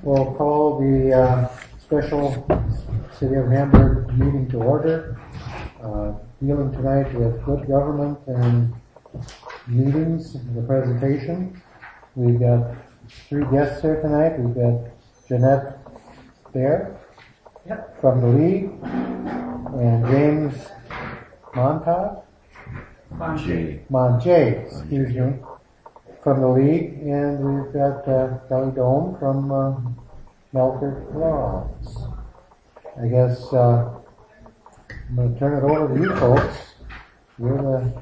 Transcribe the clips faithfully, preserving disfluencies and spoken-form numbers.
We'll call the uh, special City of Hamburg meeting to order. Uh, dealing tonight with good government and meetings, the presentation. We've got three guests here tonight. We've got Jeanette Baer yep. from the League, and James Montag? Monjay. Monjay, excuse me, from the League, and we've got uh, Kelly Dome from uh, Melford Law. I guess uh, I'm going to turn it over to you folks. You're the...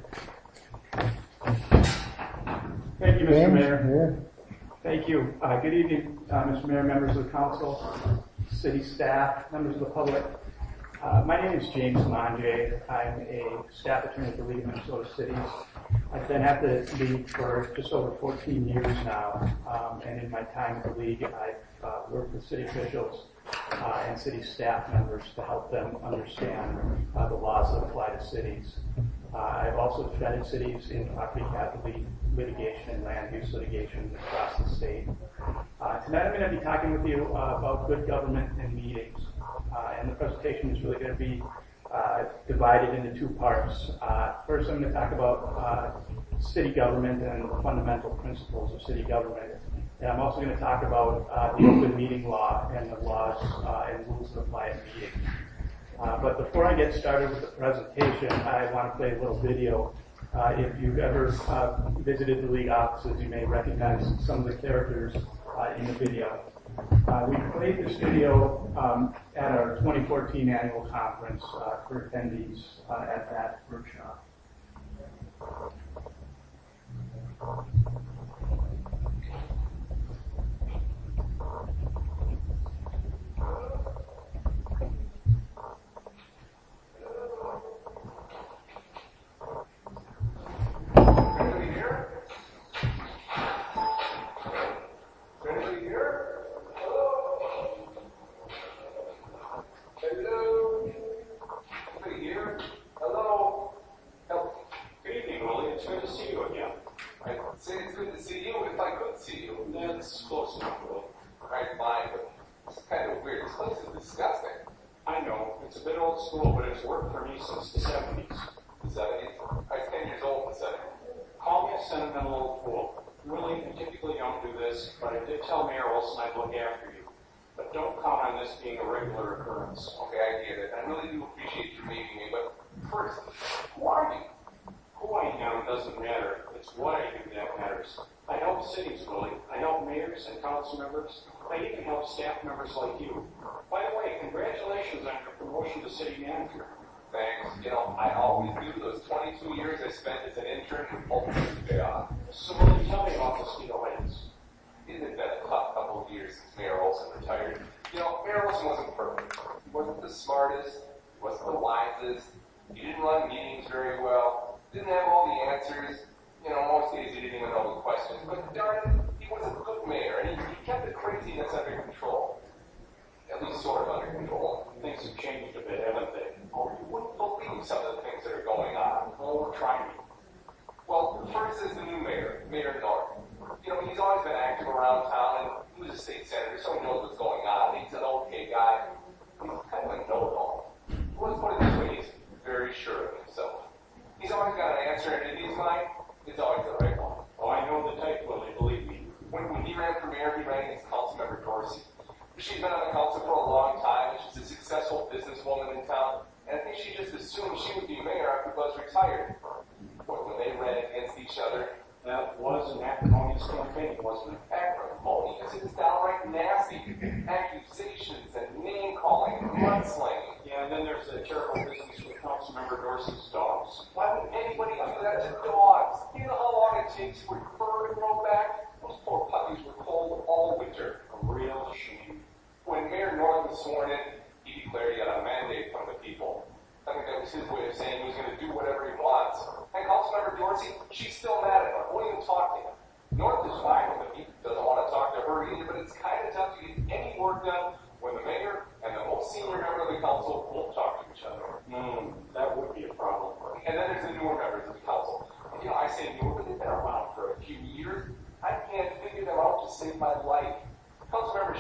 Thank you, Mister James, Mayor. Here. Thank you. Uh, good evening, uh, Mister Mayor, members of the council, city staff, members of the public. Uh, my name is James Monjay. I'm a staff attorney at the League of Minnesota Cities. I've been at the League for just over fourteen years now, um, and in my time at the League, I've uh, worked with city officials uh, and city staff members to help them understand uh, the laws that apply to cities. Uh, I've also defended cities in property casualty litigation and land use litigation across the state. Uh, tonight I'm going to be talking with you uh, about good government and meetings. Uh, and the presentation is really going to be uh, divided into two parts. Uh, first, I'm going to talk about uh, city government and the fundamental principles of city government. And I'm also going to talk about uh, the open meeting law and the laws uh, and rules that apply at meetings. Uh, but before I get started with the presentation, I want to play a little video. Uh, if you've ever uh, visited the League offices, you may recognize some of the characters uh, in the video. Uh, we played this video um, at our twenty fourteen annual conference uh, for attendees uh, at that workshop.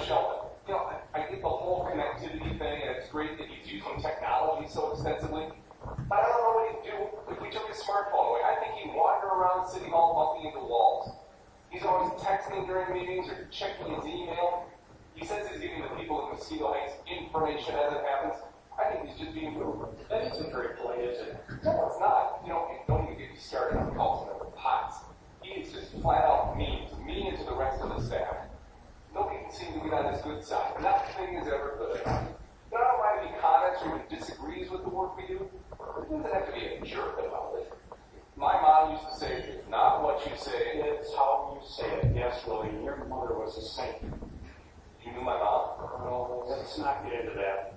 Sheldon, you know, I, I get the whole connectivity thing, and it's great that he's using technology so extensively. But I don't know what he'd do if we took his smartphone away. I think he'd wander around City Hall bumping into walls. He's always texting during meetings or checking his email. He says he's giving the people in Mosquito Heights information as it happens. I think he's just being rude. That isn't very polite, is it? No, it's not. You know, don't even get me started on Councilmember Potts. He is just flat out mean to me and to the rest of the staff. Nobody can seem to get on his good side. Nothing is ever good enough. I don't mind if he comments or even disagrees with the work we do. He doesn't have to be a jerk about it. My mom used to say, it's not what you say, it's how you say it. Yes, Willie, your mother was a saint. You knew my mom? Well, let's not get into that.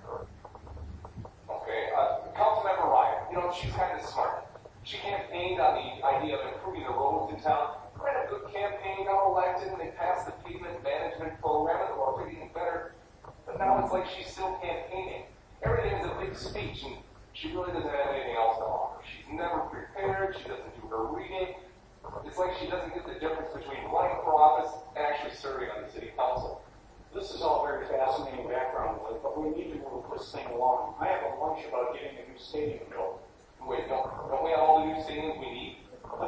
Okay, uh, Councilmember Ryan, you know, she's kind of smart. She campaigned on the idea of improving the roads in town. Ran a good campaign, got elected, and they passed the pavement management program, and the roads are getting better. But now it's like she's still campaigning. Everything is a big speech, and she really doesn't have anything else to offer. She's never prepared, she doesn't do her reading. It's like she doesn't get the difference between running for office and actually serving on the city council. This is all very fascinating background, but we need to move this thing along. I have a hunch about getting a new stadium built. Wait, don't, don't we have all the new stadiums we need?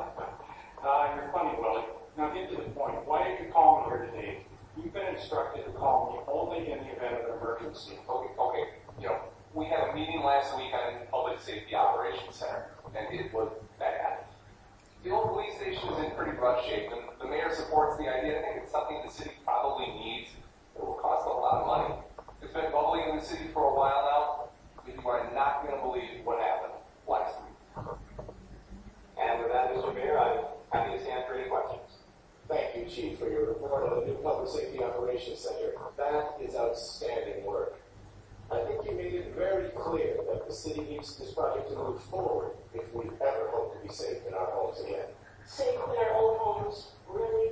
uh, you're funny, Willie. Now get to the point. Why did you call me here today? You've been instructed to call me only in the event of an emergency. Okay, okay. You know, we had a meeting last week on Public Safety Operations Center, and it was bad. The old police station is in pretty rough shape, and the mayor supports the idea. I think it's something the city probably needs. It will cost a lot of money. It's been bubbling in the city for a while now, but you are not going to believe what happened last week. And with that, Mister Mayor, I'm happy to answer any questions. Thank you, Chief, for your report on the new Public Safety Operations Center. That is outstanding work. I think you made it very clear that the city needs this project to move forward if we ever hope to be safe in our homes again. Safe in our own homes? Really?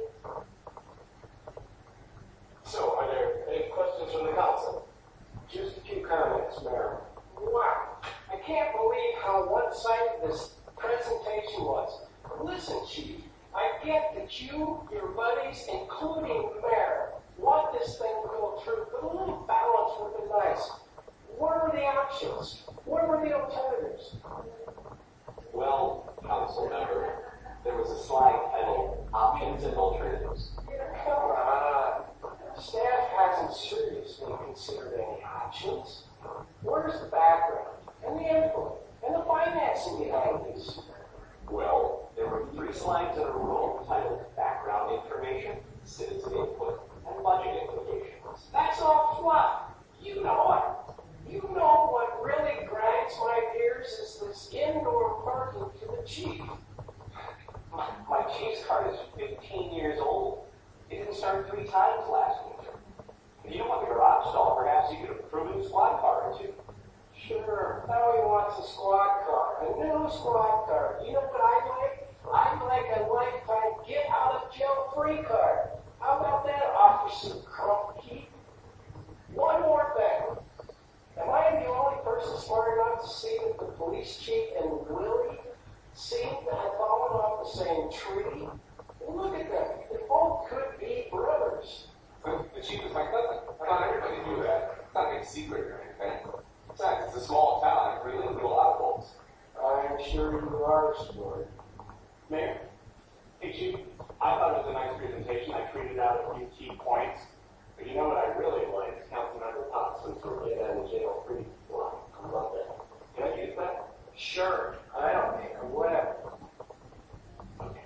So, are there any questions from the council? Just a few comments, Mayor. Wow. I can't believe how one-sided this presentation was. Listen, Chief, I get that you, your buddies, including the mayor, want this thing to go through, but a little balance would be nice. What are the options? What were the alternatives? Well, council member, there was a slide titled Options and Alternatives. Come on. Staff hasn't seriously considered any options. Where's the background and the input and the financing behind this? Well, there were three slides in a row titled Background Information, Citizen Input, and Budget Implications. That's all fluff. You know it. You know what really grinds my gears is this indoor parking for the chief. My, my chief's card is fifteen years old. It didn't start three times last winter. If you don't want the garage stall, perhaps you could approve a new squad car or two. Sure, now he wants a squad car, a new squad car. You know what I like? I like a lifetime get out of jail free card. How about that, Officer Krupke? One more thing. Am I the only person smart enough to see that the police chief and Willie seem to have fallen off the same tree? Look at them. They both could be brothers. The chief is my cousin. I thought everybody knew that. It's not a big secret or anything. Besides, it's a small town. I really knew a lot of folks. I'm sure you are, Sport. Mayor, hey Chief, I thought it was a nice presentation. I tweeted out a few key points. But you know what I really liked? Councilmember Pottson's get out of jail free line. I love that. Can I use that? Sure. I don't care. Whatever. Okay.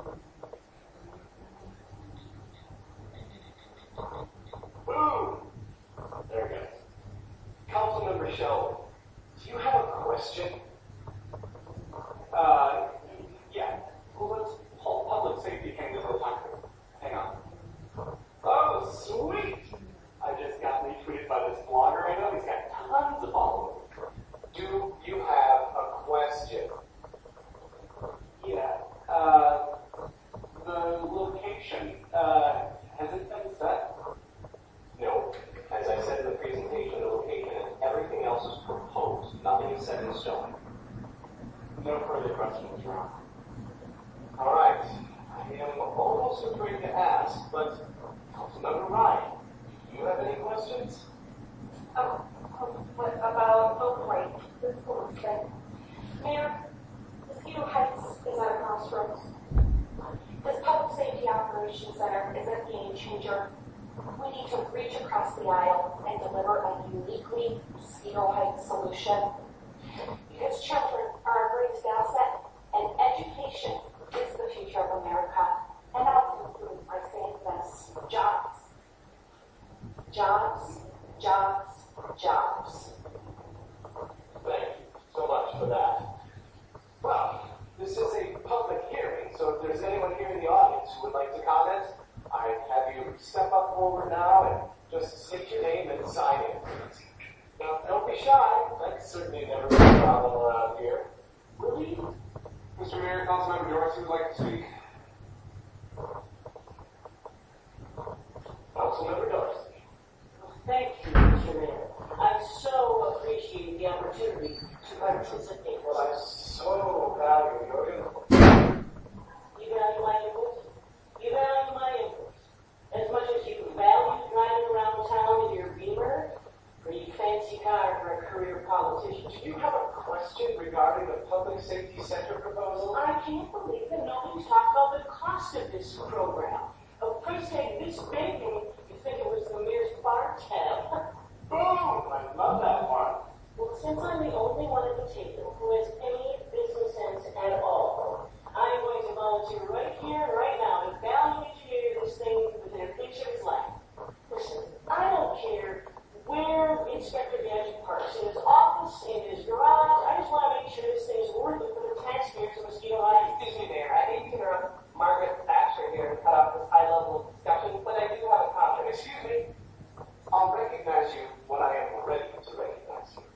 Boom! There it goes. Councilmember Sheldon, do you have a question? Uh, yeah. Well, let's pull public safety came to the time. Hang on. Oh, sweet! I just got retweeted by this blogger I know. He's got tons of followers. Do you have a question? Yeah. Uh, the location, uh, has it been set? No. As I said in the presentation, the location and everything else is proposed. Nothing is set in stone. No further questions, Ron. All right. I am almost afraid to ask, but Councilmember Ryan, do you have questions? Oh, oh, what about Oakland, the school thing? Mayor, Mosquito Heights is at a crossroads. This public safety operations center is a game changer. We need to reach across the aisle and deliver a uniquely Mosquito Heights solution. Because children are our greatest asset, and education is the future of America. And I'll conclude by saying this: jobs. Jobs, jobs, jobs. Thank you so much for that. Well, this is a public hearing, so if there's anyone here in the audience who would like to comment, I have you step up forward now and just state your name and sign in. Now, don't be shy. That's certainly never been a problem around here. Really? Mister Mayor, Councilmember Dorsey would like to speak. Councilmember Dorsey. Thank you, Mister Mayor. I so appreciate the opportunity to participate. Well, I so value your input. You value my input? You value my input as much as you value driving around town in your Beamer or you fancy car for a career politician. Do you have a question regarding the public safety center proposal? I can't believe that nobody's talked about the cost of this program. A price tag this big, and you think it was the mayor's bar tab. Boom! I love that one. Well, since I'm the only one at the table who has any business sense at all, I'm going to volunteer right here and right now and value engineer this thing within an inch of its life. Listen, I don't care where Inspector Gadget parks, in his office, in his garage. I just want to make sure this thing is worth it for the taxpayers of Mosquito Heights. Excuse me, Mayor. I hate to interrupt Margaret Thatcher here and cut off this high-level discussion, but I do have a comment. Excuse me. I'll recognize you when I am ready to recognize you.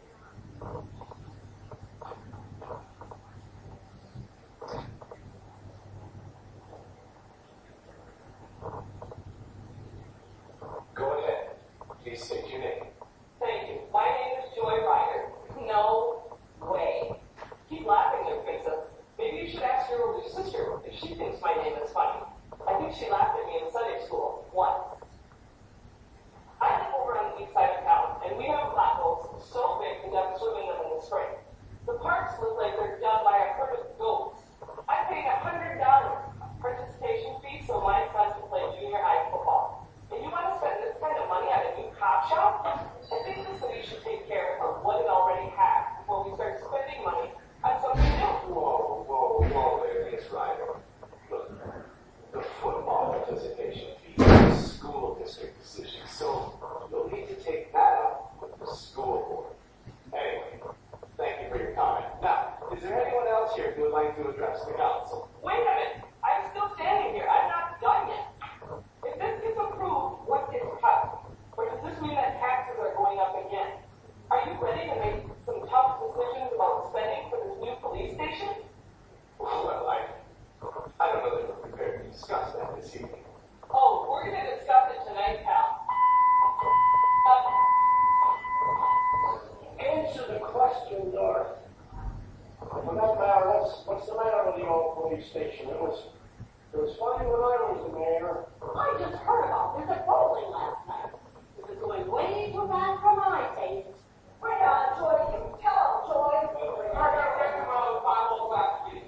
Go ahead. Please state your name. Thank you. My name is Joy Ryder. No way. Keep laughing there, Princess. Maybe you should ask your older sister if she thinks my name is funny. I think she laughed at me in Sunday school once. I live over on the east side of town, and we have black holes so big we have to swim in them in the spring. The parks look like they're done by a herd of goats. I paid a hundred dollars participation fee so my son can play junior high football. And you want to spend this kind of money on a new cop shop? I think the city should take care of what it already has before we start spending money on something new. Whoa, whoa, whoa there, Miss Ryder. Look, the football participation fee is a school district decision, so you'll need to take that up with the school board. Anyway, thank you for your comment. Now, is there anyone else here who would like to address the council? Wait a minute. I'm still standing here. I'm not done yet. If this gets approved, what gets cut? Or does this mean that taxes are going up again? Are you ready to make some tough decisions about spending for this new police station? Well, I, I don't know that we're prepared to discuss that this evening. Oh, we're going to discuss it tonight, pal. Uh, Answer the question, Dorothy. For that matter, what's, what's the matter with the old police station? It was, it was funny when I was the mayor. I just heard about this at bowling last night. This is going way too bad for my taste. Bring it on, Joy. Tell them, Joy. I got to make them all the Bible last week.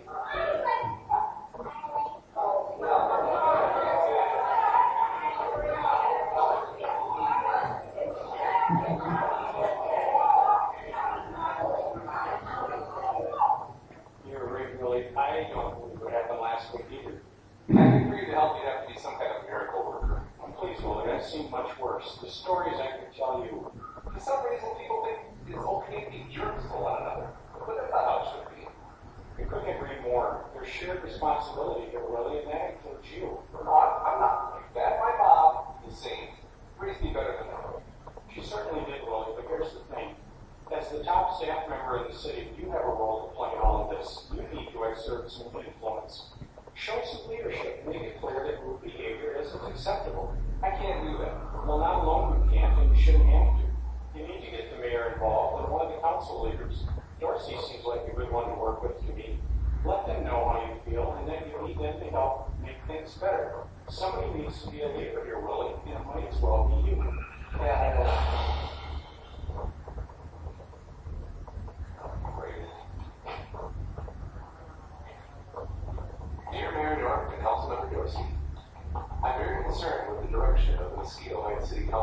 You're really, I don't believe what happened last week either. I agree to help you'd have to be some kind of miracle worker. And please, Willie, I've seen much worse. The stories I could tell you. For some reason, people think it's okay to be jerks to one another. But that's not how it should be. I couldn't agree more. There's shared responsibility here, Willie, and that includes you. No, I'm, I'm not like that. My mom is saint. Raised me better than that. She certainly did, Willie, but here's the thing. As the top staff member in the city, you have a role to play in all of this. You need to exert some influence. Show some leadership. Make it clear that group behavior isn't acceptable. I can't do that. Well, not alone you can't, and you shouldn't have to. You need to get the mayor involved and one of the council leaders. Dorsey seems like a good one to work with to me. Let them know how you feel, and then you need them to help make things better. Somebody needs to be a leader here, Willie, and it might as well be you. Yeah, I know.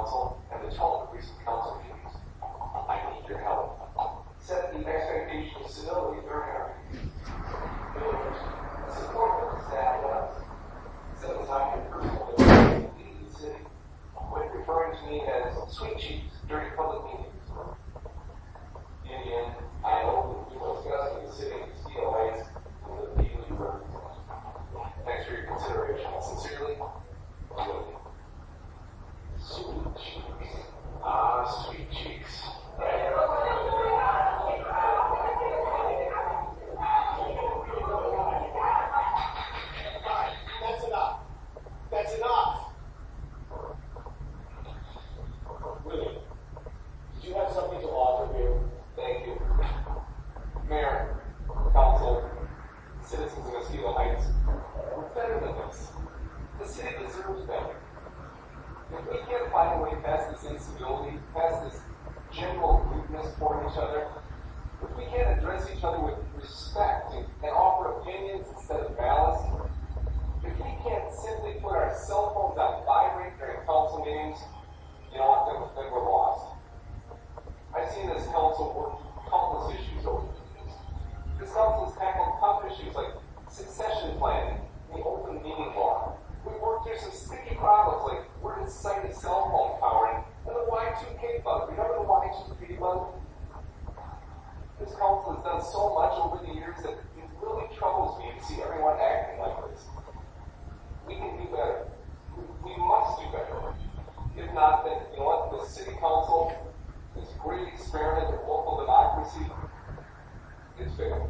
council and the tone of recent council meetings. I need your help. Set the expectation of civility during our meetings. Support the staff does. Set aside your personal ability to lead the city. When referring to me as sweet cheeks during public meetings. Union, I know that you will discuss the city of Steel Heights and the people you represent. Thanks for your consideration. Sincerely, William. Sweet cheeks. Ah, sweet cheeks. That's enough. That's enough. William, did you have something to offer here? Thank you. Mayor, council, citizens of Mosquito Heights, we're better than this. The city deserves better. If we can't find a way past this instability, past this general rudeness toward each other, if we can't address each other with respect and, and offer opinions instead of malice, if we can't simply put our cell phones on vibrate during council meetings, you know what, then, then we're lost. I've seen this council work through countless issues over the years. This council has tackled tough issues like succession planning, the open meeting law. We worked through some sticky problems like where to site a cell phone powering and the Y two K bug. Remember the Y two K bug? This council has done so much over the years that it really troubles me to see everyone acting like this. We can do better. We, we must do better. If not, then, you know what, the city council, this great experiment of local democracy, it's failed.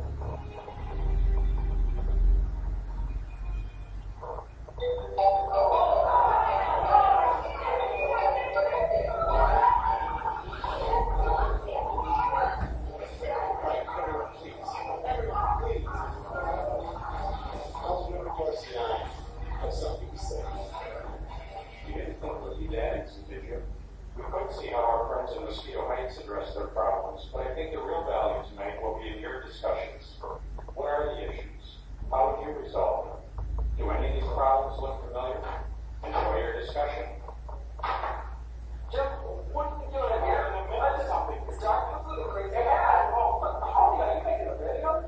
See how our friends in Mosquito Heights address their problems, but I think the real value tonight will be in your discussions. What are the issues? How would you resolve them? Do any of these problems look familiar? Enjoy your discussion. Jim, what are you doing here? I did something. It's dark. Look at the crazy. Yeah. Oh, what the hell? Are you making a video?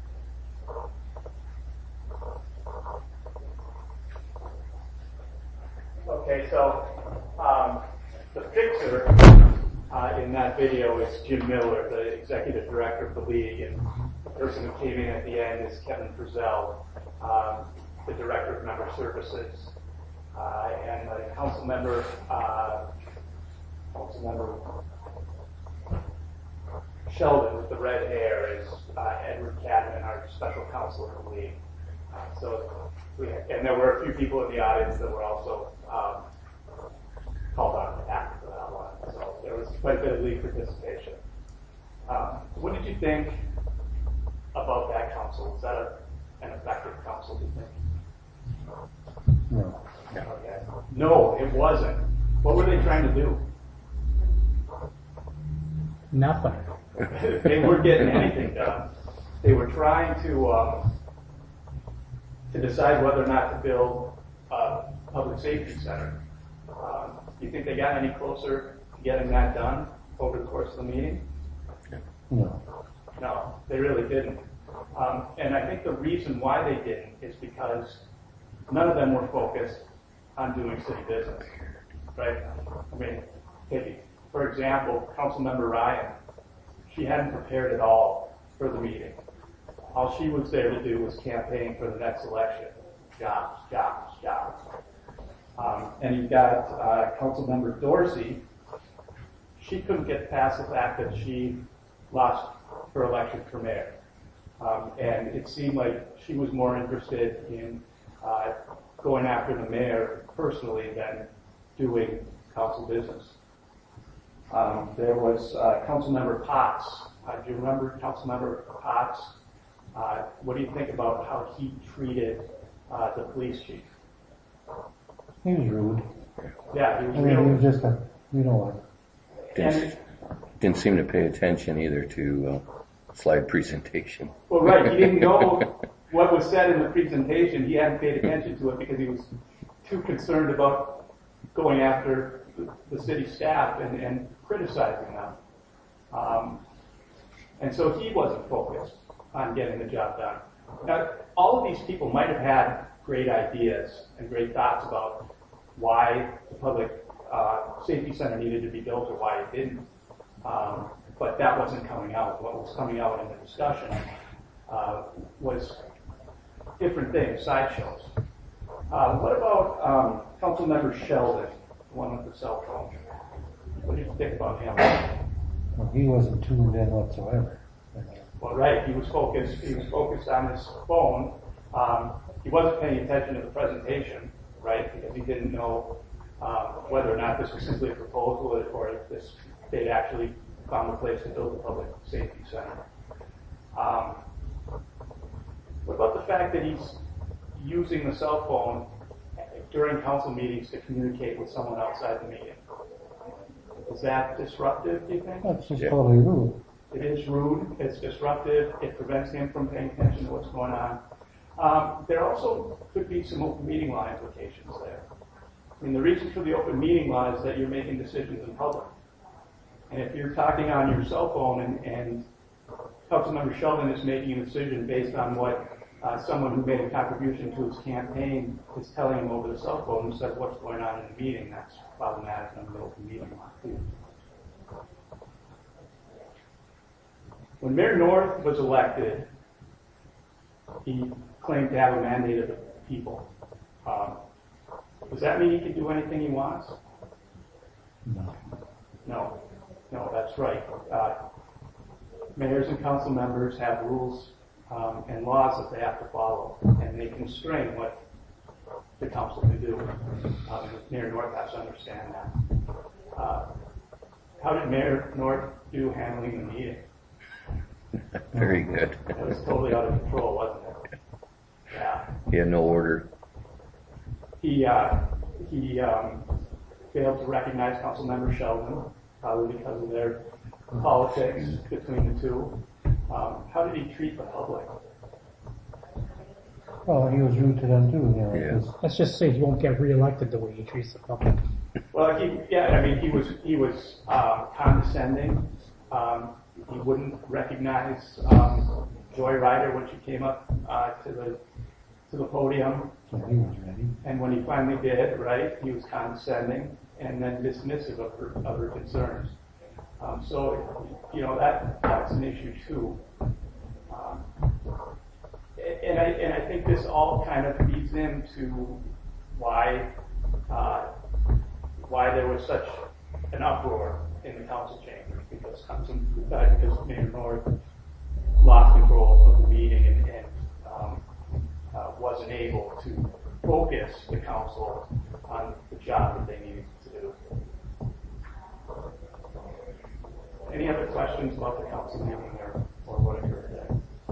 Okay, so um, the fixer uh, in that video is Jim Miller, the executive director of the league, and the person who came in at the end is Kevin Frizzell, um, the director of member services, uh, and the council member, uh, council member Sheldon with the red hair is uh, Edward Cadman, our special counsel of the league. Uh, so, we, and there were a few people in the audience that were also um, called on after that one. So there was quite a bit of league participation. Um, what did you think about that council? Was that a, an effective council, do you think? No. Okay. No, it wasn't. What were they trying to do? Nothing. They weren't getting anything done. They were trying to um, to decide whether or not to build a public safety center. Um, do you think they got any closer to getting that done over the course of the meeting? No. No, they really didn't. Um, and I think the reason why they didn't is because none of them were focused on doing city business, right? I mean, if, for example, Councilmember Ryan, she hadn't prepared at all for the meeting. All she was there to do was campaign for the next election. Jobs, jobs, jobs. Um, and you've got uh, Councilmember Dorsey. She couldn't get past the fact that she lost her election for mayor. Um, and it seemed like she was more interested in uh, going after the mayor personally than doing council business. Um, there was uh, Councilmember Potts. Uh, do you remember Councilmember Potts? Uh, what do you think about how he treated uh, the police chief? He was rude. Yeah, he was I mean, he real. was just a, you know what. Didn't, didn't seem to pay attention either to uh, slide presentation. Well, right, he didn't know what was said in the presentation. He hadn't paid attention to it because he was too concerned about going after the, the city staff and, and criticizing them. Um, and so he wasn't focused on getting the job done. Now, all of these people might have had great ideas and great thoughts about why the public uh, safety center needed to be built or why it didn't. Um, but that wasn't coming out. What was coming out in the discussion uh, was different things, sideshows. Uh, what about um, Councilmember Sheldon, the one with the cell phone? What did you think about him? Well, he wasn't tuned in whatsoever. Well, right, he was focused. He was focused on his phone. Um, he wasn't paying attention to the presentation, right, because he didn't know um, whether or not this was simply a proposal or if this they'd actually found a place to build a public safety center. Um, what about the fact that he's using the cell phone during council meetings to communicate with someone outside the meeting? Is that disruptive, do you think? That's just Yeah. totally rude. It is rude, it's disruptive, it prevents him from paying attention to what's going on. Um, there also could be some open meeting law implications there. I mean, the reason for the open meeting law is that you're making decisions in public. And if you're talking on your cell phone and, and Councilmember Sheldon is making a decision based on what uh, someone who made a contribution to his campaign is telling him over the cell phone instead of what's going on in the meeting, that's problematic under the open meeting law too. When Mayor North was elected, he claimed to have a mandate of the people. Um, does that mean he can do anything he wants? No. No. No, that's right. Uh, mayors and council members have rules um, and laws that they have to follow, and they constrain what the council can do. Um, and Mayor North has to understand that. Uh, how did Mayor North do handling the meeting? Very good. It was totally out of control, wasn't it? Yeah. He had no order. He uh, he um, failed to recognize Councilmember Sheldon, probably because of their politics between the two. Um, how did he treat the public? Well, he was rude to them too, you know. Yeah. 'cause Let's just say he won't get reelected the way he treats the public. Well, he, yeah, I mean, he was he was uh, condescending. Um, he wouldn't recognize um, Joy Ryder when she came up uh, to the to the podium, So he was ready. and when he finally did, right, he was condescending and then dismissive of her of her concerns. Um, so, you know, that that's an issue too. Um, and I and I think this all kind of feeds into why uh, why there was such an uproar in the council chambers, because council, uh, because Mayor North lost control of the meeting and, and um, uh, wasn't able to focus the council on the job that they needed to do. Any other questions about the council meeting or, or what occurred there?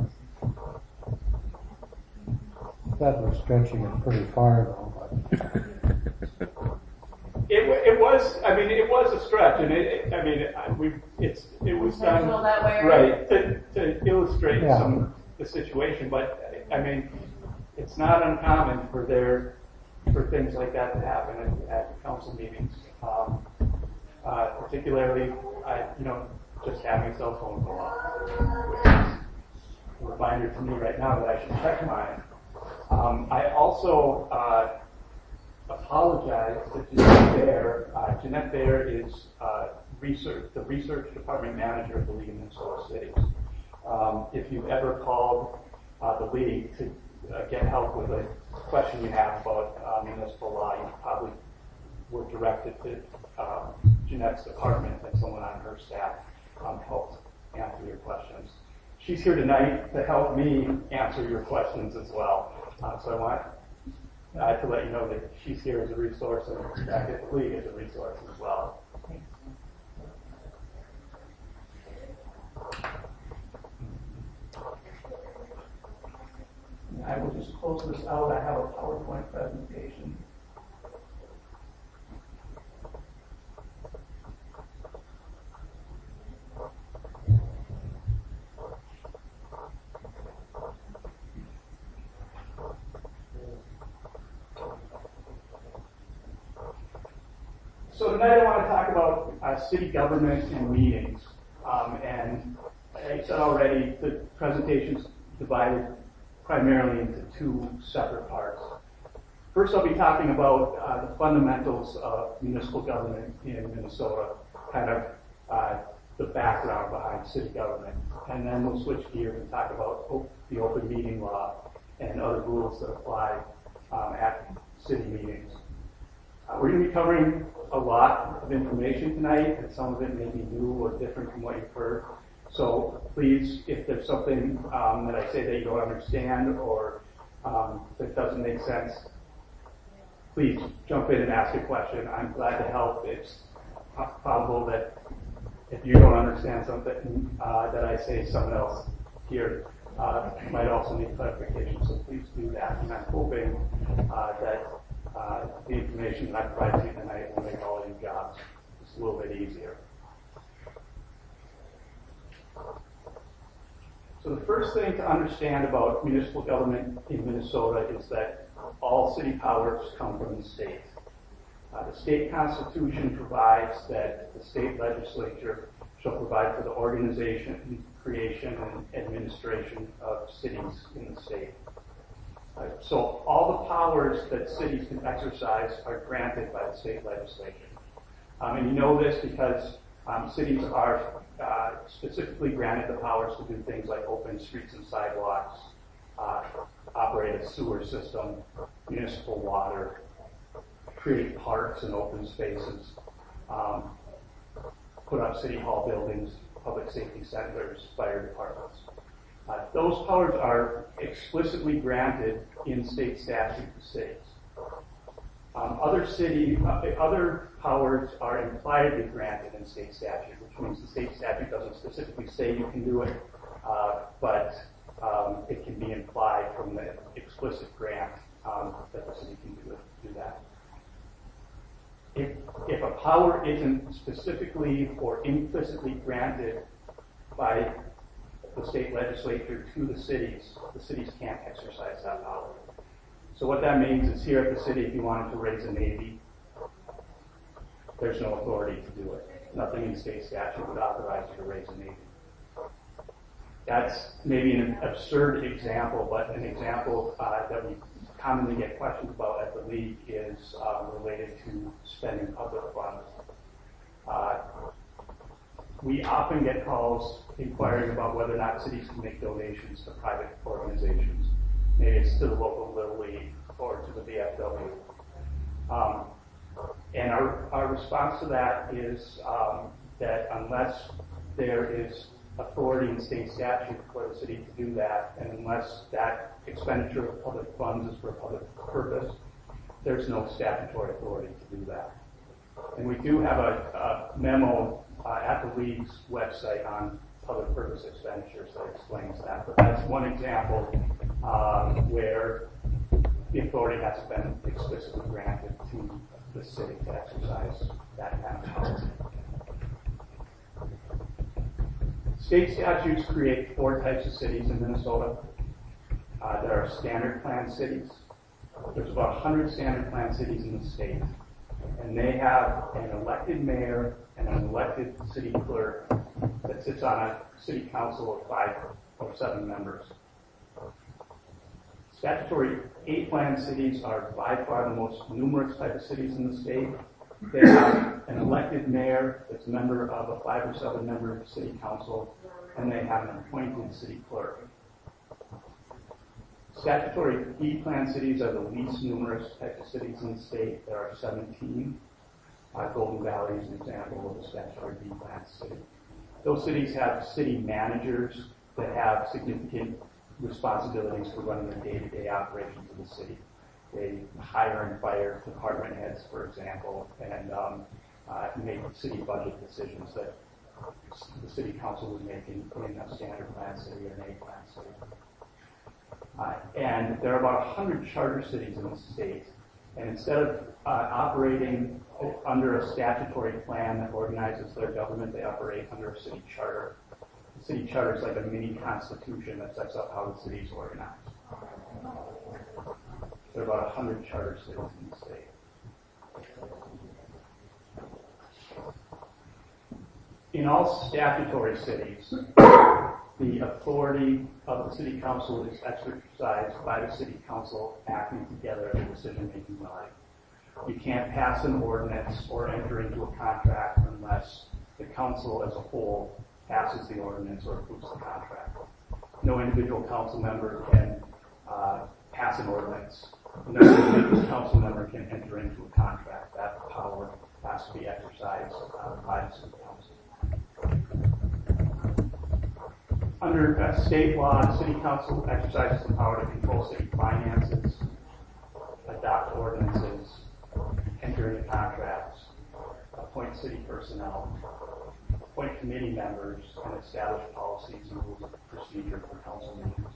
That was stretching it pretty far though, but It, it was, I mean, it was a stretch, and it, it I mean, it, we, it's, it was done, Intentional that way, right, to, to illustrate Yeah. some, the situation, but, I mean, it's not uncommon for there, for things like that to happen at, at council meetings. Um, uh, particularly, I, you know, just having a cell phone go off, which is a reminder to me right now that I should check mine. Um, I also, uh, apologize to Jeanette Baer. Uh, Jeanette Baer is uh, research, the research department manager of the League of Minnesota Cities. Um, if you've ever called uh, the League to uh, get help with a question you have about uh, municipal law, you probably were directed to uh, Jeanette's department, and someone on her staff um, helped answer your questions. She's here tonight to help me answer your questions as well. Uh, so I want Uh, to let you know that she's here as a resource, and back at the League as a resource as well. I will just close this out. I have a PowerPoint presentation. So So tonight I want to talk about uh, city government and meetings. Um, and I said already, the presentation's divided primarily into two separate parts. First, I'll be talking about uh, the fundamentals of municipal government in Minnesota, kind of uh, the background behind city government. And then we'll switch gears and talk about op- the open meeting law and other rules that apply um, at city meetings. Uh, we're going to be covering a lot of information tonight, and some of it may be new or different from what you've heard. So please, if there's something um, that I say that you don't understand or um, that doesn't make sense, please jump in and ask a question. I'm glad to help. It's probable that if you don't understand something uh, that I say, someone else here uh, might also need clarification. So please do that. And I'm hoping uh, that uh, the information that I provide to you tonight will make all of your jobs just a little bit easier. So the first thing to understand about municipal government in Minnesota is that all city powers come from the state. Uh, the state constitution provides that the state legislature shall provide for the organization, creation, and administration of cities in the state. Uh, so all the powers that cities can exercise are granted by the state legislature. Um, and you know this because um, cities are uh, specifically granted the powers to do things like open streets and sidewalks, uh, operate a sewer system, municipal water, create parks and open spaces, um, put up city hall buildings, public safety centers, fire departments. Uh, those powers are explicitly granted in state statute to cities. Um, other city, uh, other powers are impliedly granted in state statute, which means the state statute doesn't specifically say you can do it, uh, but um, it can be implied from the explicit grant um, that the city can do, it, do that. If, if a power isn't specifically or implicitly granted by the state legislature to the cities, the cities can't exercise that power. So what that means is here at the city, if you wanted to raise a navy, there's no authority to do it. Nothing in state statute would authorize you to raise a navy. That's maybe an absurd example, but an example uh, that we commonly get questions about at the league is uh, related to spending public funds. Uh, we often get calls inquiring about whether or not cities can make donations to private organizations. Maybe it's to the local Little League or to the V F W. Um, and our, our response to that is um, that unless there is authority in state statute for the city to do that, and unless that expenditure of public funds is for a public purpose, there's no statutory authority to do that. And we do have a, a memo uh, at the league's website on public purpose expenditures that explains that. But that's one example um, where the authority has been explicitly granted to the city to exercise that kind of power. State statutes create four types of cities in Minnesota. Uh, there are standard plan cities. There's about one hundred standard plan cities in the state. And they have an elected mayor and an elected city clerk that sits on a city council of five or seven members. Statutory eight plan cities are by far the most numerous type of cities in the state. They have an elected mayor that's a member of a five or seven member city council, and they have an appointed city clerk. Statutory B plan cities are the least numerous types of cities in the state. There are seventeen. Uh, Golden Valley is an example of a statutory B plan city. Those cities have city managers that have significant responsibilities for running the day-to-day operations of the city. They hire and fire department heads, for example, and um, uh, make city budget decisions that the city council would make in, in a standard plan city or an A plan city. Uh, and there are about one hundred charter cities in the state. And instead of uh, operating under a statutory plan that organizes their government, they operate under a city charter. The city charter is like a mini constitution that sets up how the city is organized. There are about one hundred charter cities in the state. in all statutory cities, the authority of the city council is exercised by the city council acting together as a decision-making body. You can't pass an ordinance or enter into a contract unless the council as a whole passes the ordinance or approves the contract. No individual council member can uh, pass an ordinance. No individual council member can enter into a contract. That power has to be exercised uh, by the city council. Under uh, state law, the city council exercises the power to control city finances, adopt ordinances, enter into contracts, appoint city personnel, appoint committee members, and establish policies and rules of procedure for council meetings.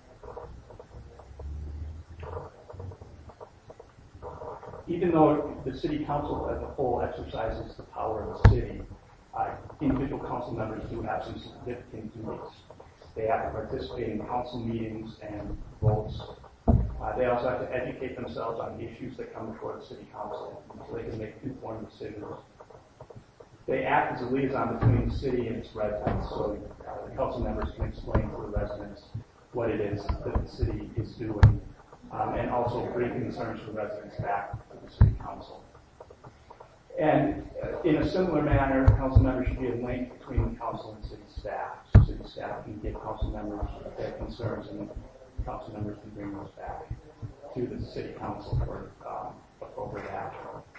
Even though the city council as a whole exercises the power of the city, uh, individual council members do have some significant duties. They have to participate in council meetings and votes. Uh, they also have to educate themselves on issues that come before the city council so they can make informed decisions. They act as a liaison between the city and its residents, so uh, the council members can explain to the residents what it is that the city is doing, um, and also bring concerns from residents back to the city council. And uh, in a similar manner, council members should be a link between the council and city staff. So city staff can give council members their concerns, and council members can bring those back to the city council for um, appropriate action.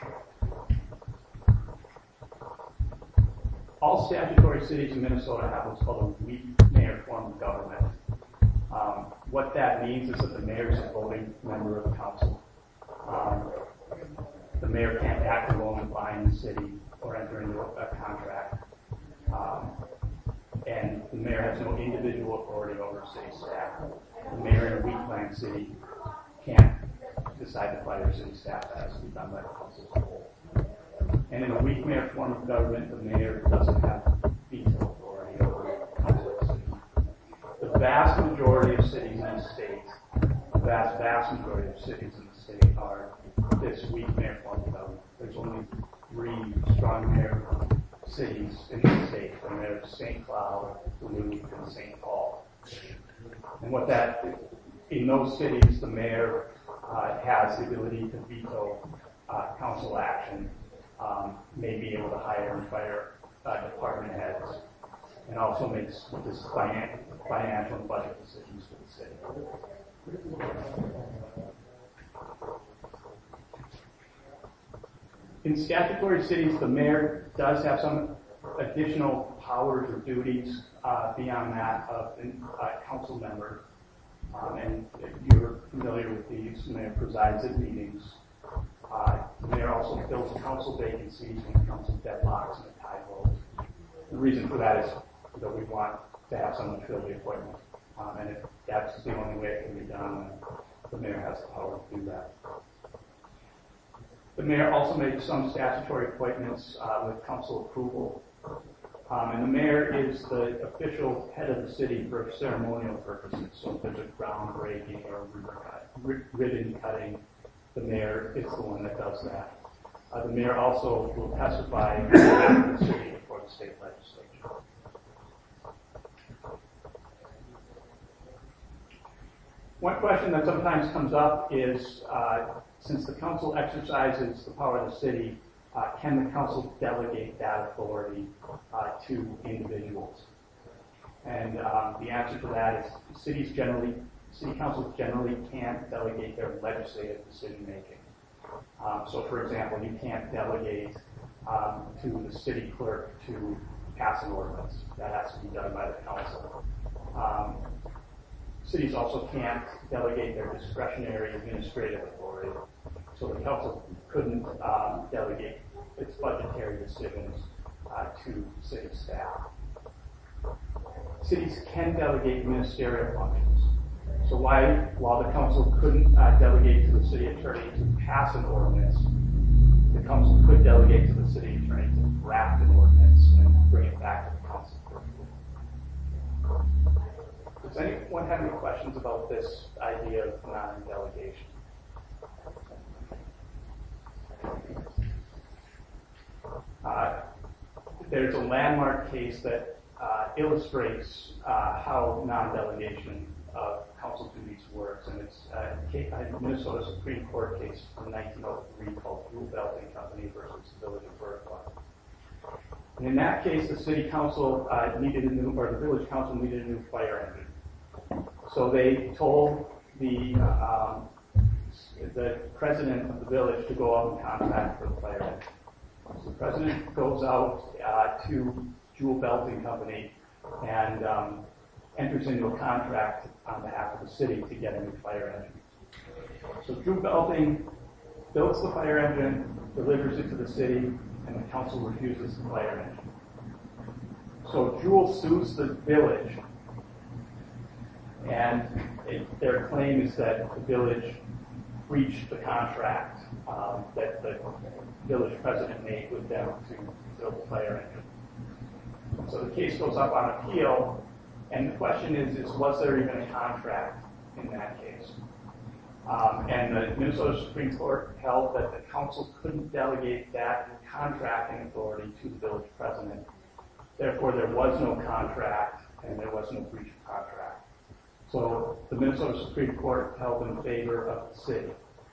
All statutory cities in Minnesota have what's called a weak mayor form of government. Um, what that means is that the mayor is a voting member of the council. Um, the mayor can't act alone and bind the city or enter into a, a contract. Um, and the mayor has no individual authority over city staff. The mayor in a weak land city can't decide to fire city staff. That has to be done by the council as a whole. And in a weak mayor form of government, the mayor doesn't have veto authority over the council of the city. The vast majority of cities in the state, the vast, vast majority of cities in the state are this weak mayor form of government. There's only three strong mayor cities in the state, and there's Saint Cloud, Duluth, and Saint Paul. And what that, in those cities, the mayor uh, has the ability to veto uh, council action. Um, may be able to hire and fire uh, department heads, and also makes this finan- financial and budget decisions for the city. In statutory cities, the mayor does have some additional powers or duties uh, beyond that of a uh, council member. Um, and if you're familiar with these, the mayor presides at meetings. Uh, the mayor also fills council vacancies when it comes to deadlocks and tie votes. The reason for that is that we want to have someone fill the appointment. Um, and if that's the only way it can be done, then the mayor has the power to do that. The mayor also makes some statutory appointments uh, with council approval. Um, and the mayor is the official head of the city for ceremonial purposes. So if there's a groundbreaking or ribbon cutting, the mayor is the one that does that. Uh, the mayor also will testify on behalf of the city before the state legislature. One question that sometimes comes up is, uh, since the council exercises the power of the city, uh, can the council delegate that authority uh, to individuals? And um, the answer to that is cities generally City councils generally can't delegate their legislative decision making. Um, so, for example, you can't delegate um, to the city clerk to pass an ordinance. That has to be done by the council. Um, cities also can't delegate their discretionary administrative authority. So the council couldn't um, delegate its budgetary decisions uh, to city staff. Cities can delegate ministerial functions. So why, while the council couldn't uh, delegate to the city attorney to pass an ordinance, the council could delegate to the city attorney to draft an ordinance and bring it back to the council for approval. Does anyone have any questions about this idea of non-delegation? Uh, there's a landmark case that uh, illustrates uh, how non-delegation of council duties works, and it's uh, a Minnesota Supreme Court case from nineteen oh three called Jewel Belting Company versus the Village of Berkeley. And in that case, the city council uh, needed a new, or the village council needed a new fire engine. So they told the uh, um, the president of the village to go out and contract for the fire engine. So the president goes out uh, to Jewel Belting Company and um, enters into a contract on behalf of the city to get a new fire engine. So Jewel Belting builds the fire engine, delivers it to the city, and the council refuses the fire engine. So Jewel sues the village, and it, their claim is that the village breached the contract um, that the village president made with them to build the fire engine. So the case goes up on appeal, and the question is, is was there even a contract in that case? Um, and the Minnesota Supreme Court held that the council couldn't delegate that contracting authority to the village president. Therefore, there was no contract, and there was no breach of contract. So the Minnesota Supreme Court held in favor of the city.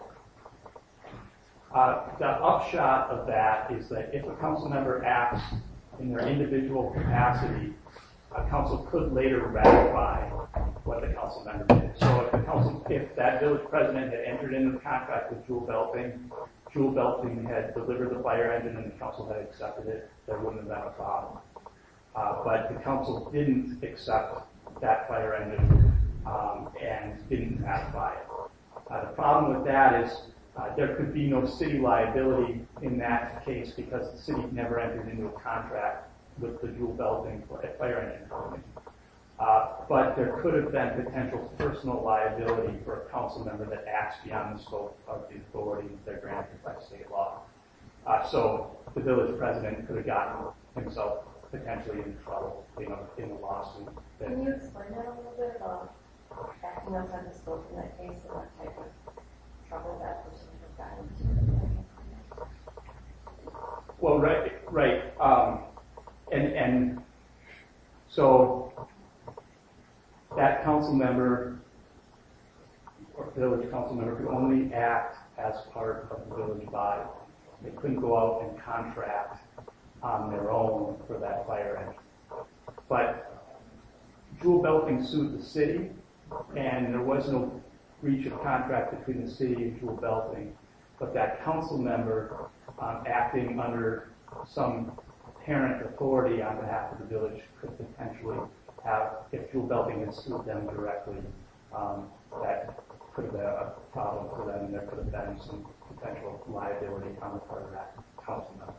Uh, the upshot of that is that if a council member acts in their individual capacity, a council could later ratify what the council member did. So if the council, if that village president had entered into the contract with Jewel Belting, Jewel Belting had delivered the fire engine and the council had accepted it, there wouldn't have been a problem. Uh, but the council didn't accept that fire engine um, and didn't ratify it. Uh, the problem with that is uh, there could be no city liability in that case because the city never entered into a contract with the Jewel Belting fire engine company. Uh, but there could have been potential personal liability for a council member that acts beyond the scope of the authority they're granted by state law. Uh, so the village president could have gotten himself potentially in trouble, you know, in the lawsuit. Can you explain that a little bit about acting outside the scope in that case and what type of trouble that person could have gotten into? Well, right, right. Um, and and so that council member or village council member could only act as part of the village body. They couldn't go out and contract on their own for that fire engine. But Jewel Belting sued the city, and there was no breach of contract between the city and Jewel Belting. But that council member um, acting under some parent authority on behalf of the village could potentially have, if Jewel Belting had sued them directly, um, that could have been a problem for them, and there could have been some potential liability on the part of that council member.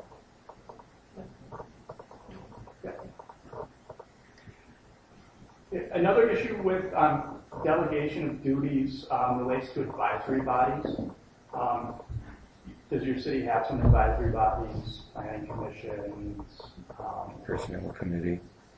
Yeah. Another issue with um, delegation of duties um, relates to advisory bodies. Um, does your city have some advisory bodies, planning commissions? Um, Personnel committee.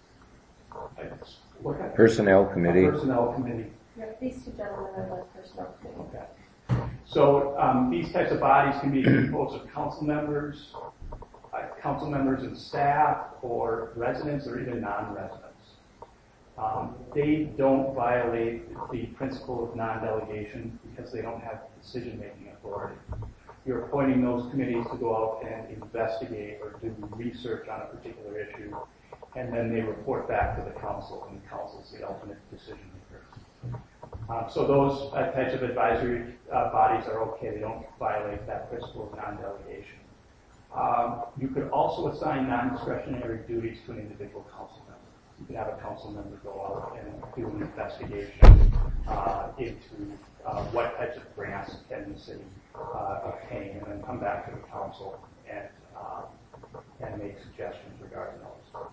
What kind? Personnel committee. A personnel committee. Yeah, these two gentlemen are the personnel committee. Okay. So um, these types of bodies can be composed of council members, uh, council members and staff, or residents, or even non-residents. Um, they don't violate the principle of non-delegation because they don't have decision-making authority. You're appointing those committees to go out and investigate or do research on a particular issue, and then they report back to the council, and the council is the ultimate decision maker. Um, so those uh, types of advisory uh, bodies are okay. They don't violate that principle of non-delegation. Um, you could also assign non-discretionary duties to an individual council member. You could have a council member go out and do an investigation uh, into uh, what types of grants can the city uh, obtain, and then come back to the council and uh, and make suggestions regarding those.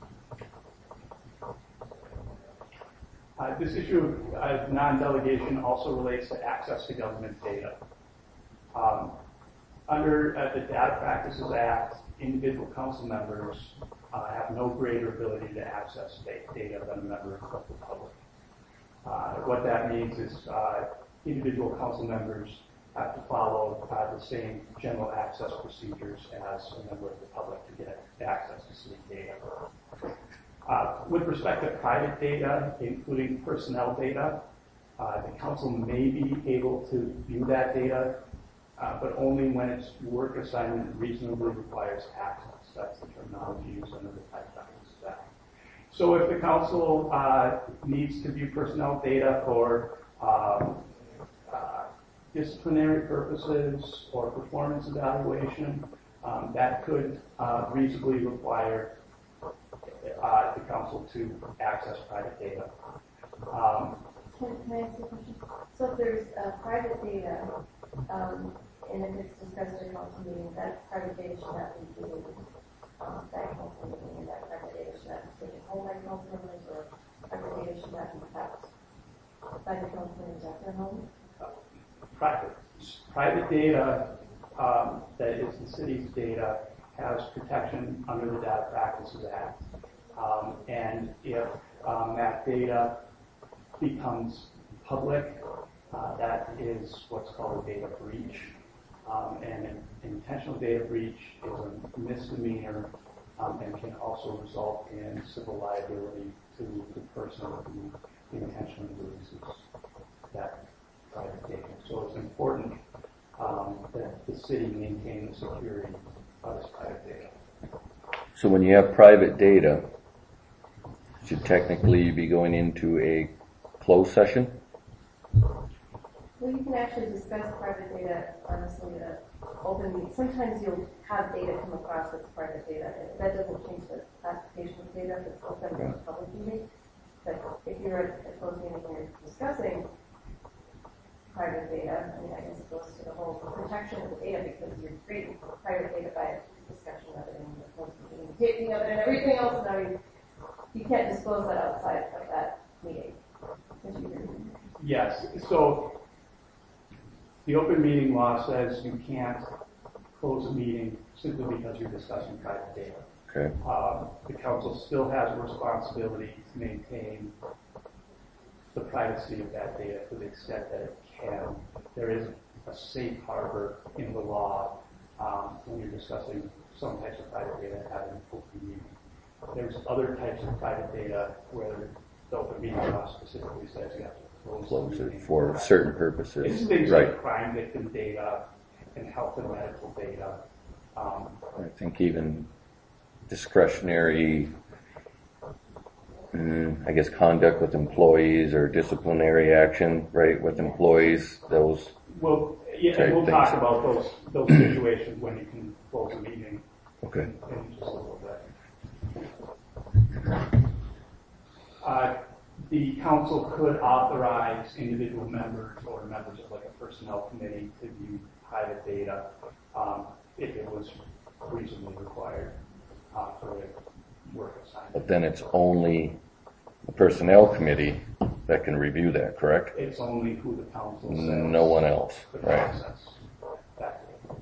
Uh, this issue of non-delegation also relates to access to government data. Um, under uh, the Data Practices Act, individual council members uh, have no greater ability to access data than a member of the public. Uh, what that means is uh, individual council members have to follow uh, the same general access procedures as a member of the public to get access to city data. Uh, with respect to private data, including personnel data, uh, the council may be able to view that data, uh, but only when its work assignment reasonably requires access. That's the terminology used under the Type Documents Act. So if the council uh, needs to view personnel data for um, uh, disciplinary purposes or performance evaluation, um, that could uh, reasonably require uh, the council to access private data. Um, Can, can I ask you a question? So if there's uh, private data, um, and if it's discussed at a council meeting, that private data should not be given um, that council meeting, and that private data should not be taken home by council members, or private data should not be kept by the council members at their home? Private, private data um, that is the city's data has protection under the Data Practices Act. Um, and if um, that data becomes public, uh, that is what's called a data breach. Um, and an intentional data breach is a misdemeanor um, and can also result in civil liability to the person who intentionally releases that private data. So it's important um, that the city maintain the security of its private data. So when you have private data, should technically be going into a closed session? Well, you can actually discuss private data, honestly, at open meetings. Sometimes you'll have data come across that's private data. That doesn't change the classification of data if it's open in a public meeting. But if you're at a closed meeting and you're discussing private data, I mean, I guess it goes to the whole protection of the data, because you're creating private data by discussion of it and the closed meeting, taping of it and everything else. Now you, you can't disclose that outside of that meeting. Yes. So the open meeting law says you can't close a meeting simply because you're discussing private data. Okay. Um, the council still has a responsibility to maintain the privacy of that data to the extent that it can. There is a safe harbor in the law um, when you're discussing some types of private data having an open meeting. There's other types of private data where the open meeting law specifically says you have to close, Close the it meeting. for certain purposes. It's things Right. like crime victim data and health and medical data. Um, I think even discretionary, mm, I guess, conduct with employees or disciplinary action, right, with employees, those. Well, yeah, type and we'll things. talk about those those situations when you can close a meeting. Okay. In, in just a little bit. Uh, the council could authorize individual members or members of like a personnel committee to view private data um, if it was reasonably required uh, for a work assignment. But then it's only the personnel committee that can review that, correct? It's only who the council says. No one else, could right? access that data.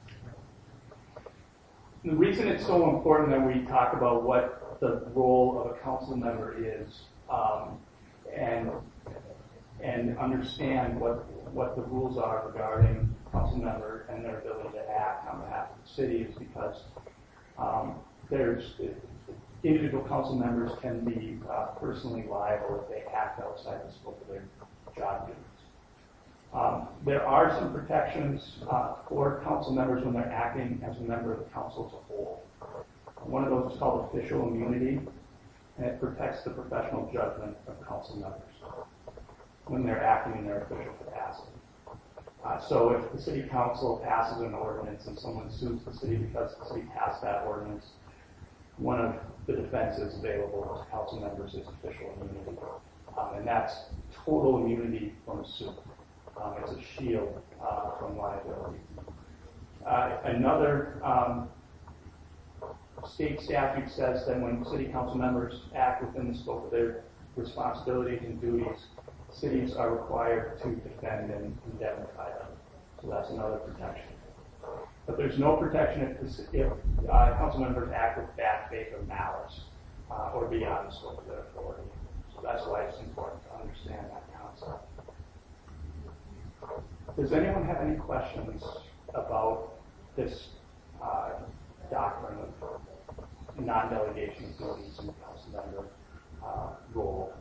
The reason it's so important that we talk about what the role of a council member is um, and and understand what what the rules are regarding council member and their ability to act on behalf of the city is because um, there's individual council members can be uh, personally liable if they act outside the scope of their job duties. Um, there are some protections uh, for council members when they're acting as a member of the council as a whole. One of those is called official immunity, and it protects the professional judgment of council members when they're acting in their official capacity. Uh, so if the city council passes an ordinance and someone sues the city because the city passed that ordinance, one of the defenses available to council members is official immunity. Um, and that's total immunity from a suit. Um, it's a shield uh, from liability. Uh, another um, state statute says that when city council members act within the scope of their responsibilities and duties, cities are required to defend and indemnify them. So that's another protection. But there's no protection if, if uh, council members act with bad faith or malice uh, or beyond the scope of their authority. So that's why it's important to understand that concept. Does anyone have any questions about this uh, doctrine of non-delegation of duties and council member uh, role?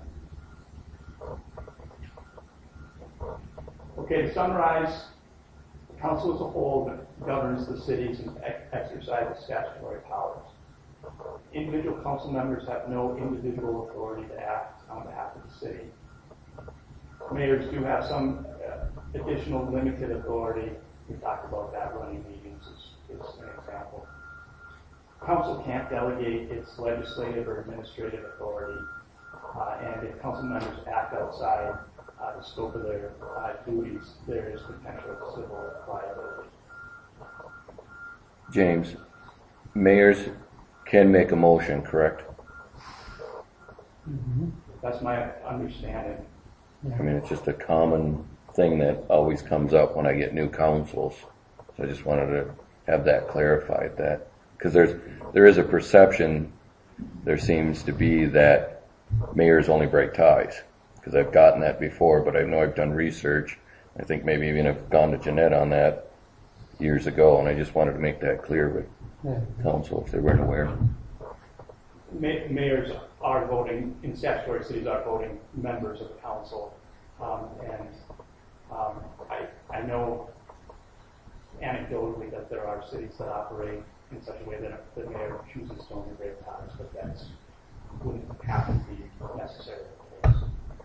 Okay, to summarize, the council as a whole governs the cities and ex- exercises statutory powers. Individual council members have no individual authority to act on behalf of the city. Mayors do have some uh, additional limited authority. We talked about that, running meetings is, is an example. Council can't delegate its legislative or administrative authority, uh, and if council members act outside uh, the scope of their uh, duties, there is potential civil liability. James, mayors can make a motion, correct? Mm-hmm. That's my understanding. I mean, it's just a common thing that always comes up when I get new councils. So I just wanted to have that clarified, that because there's there is a perception, there seems to be, that mayors only break ties. Because I've gotten that before, but I know I've done research. I think maybe even I've gone to Jeanette on that years ago, and I just wanted to make that clear with Yeah. council if they weren't aware. May- mayors are voting, in statutory cities, are voting members of the council. Um, and um, I, I know anecdotally that there are cities that operate in such a way that the mayor chooses to only break ties, but that wouldn't happen to be necessarily the case.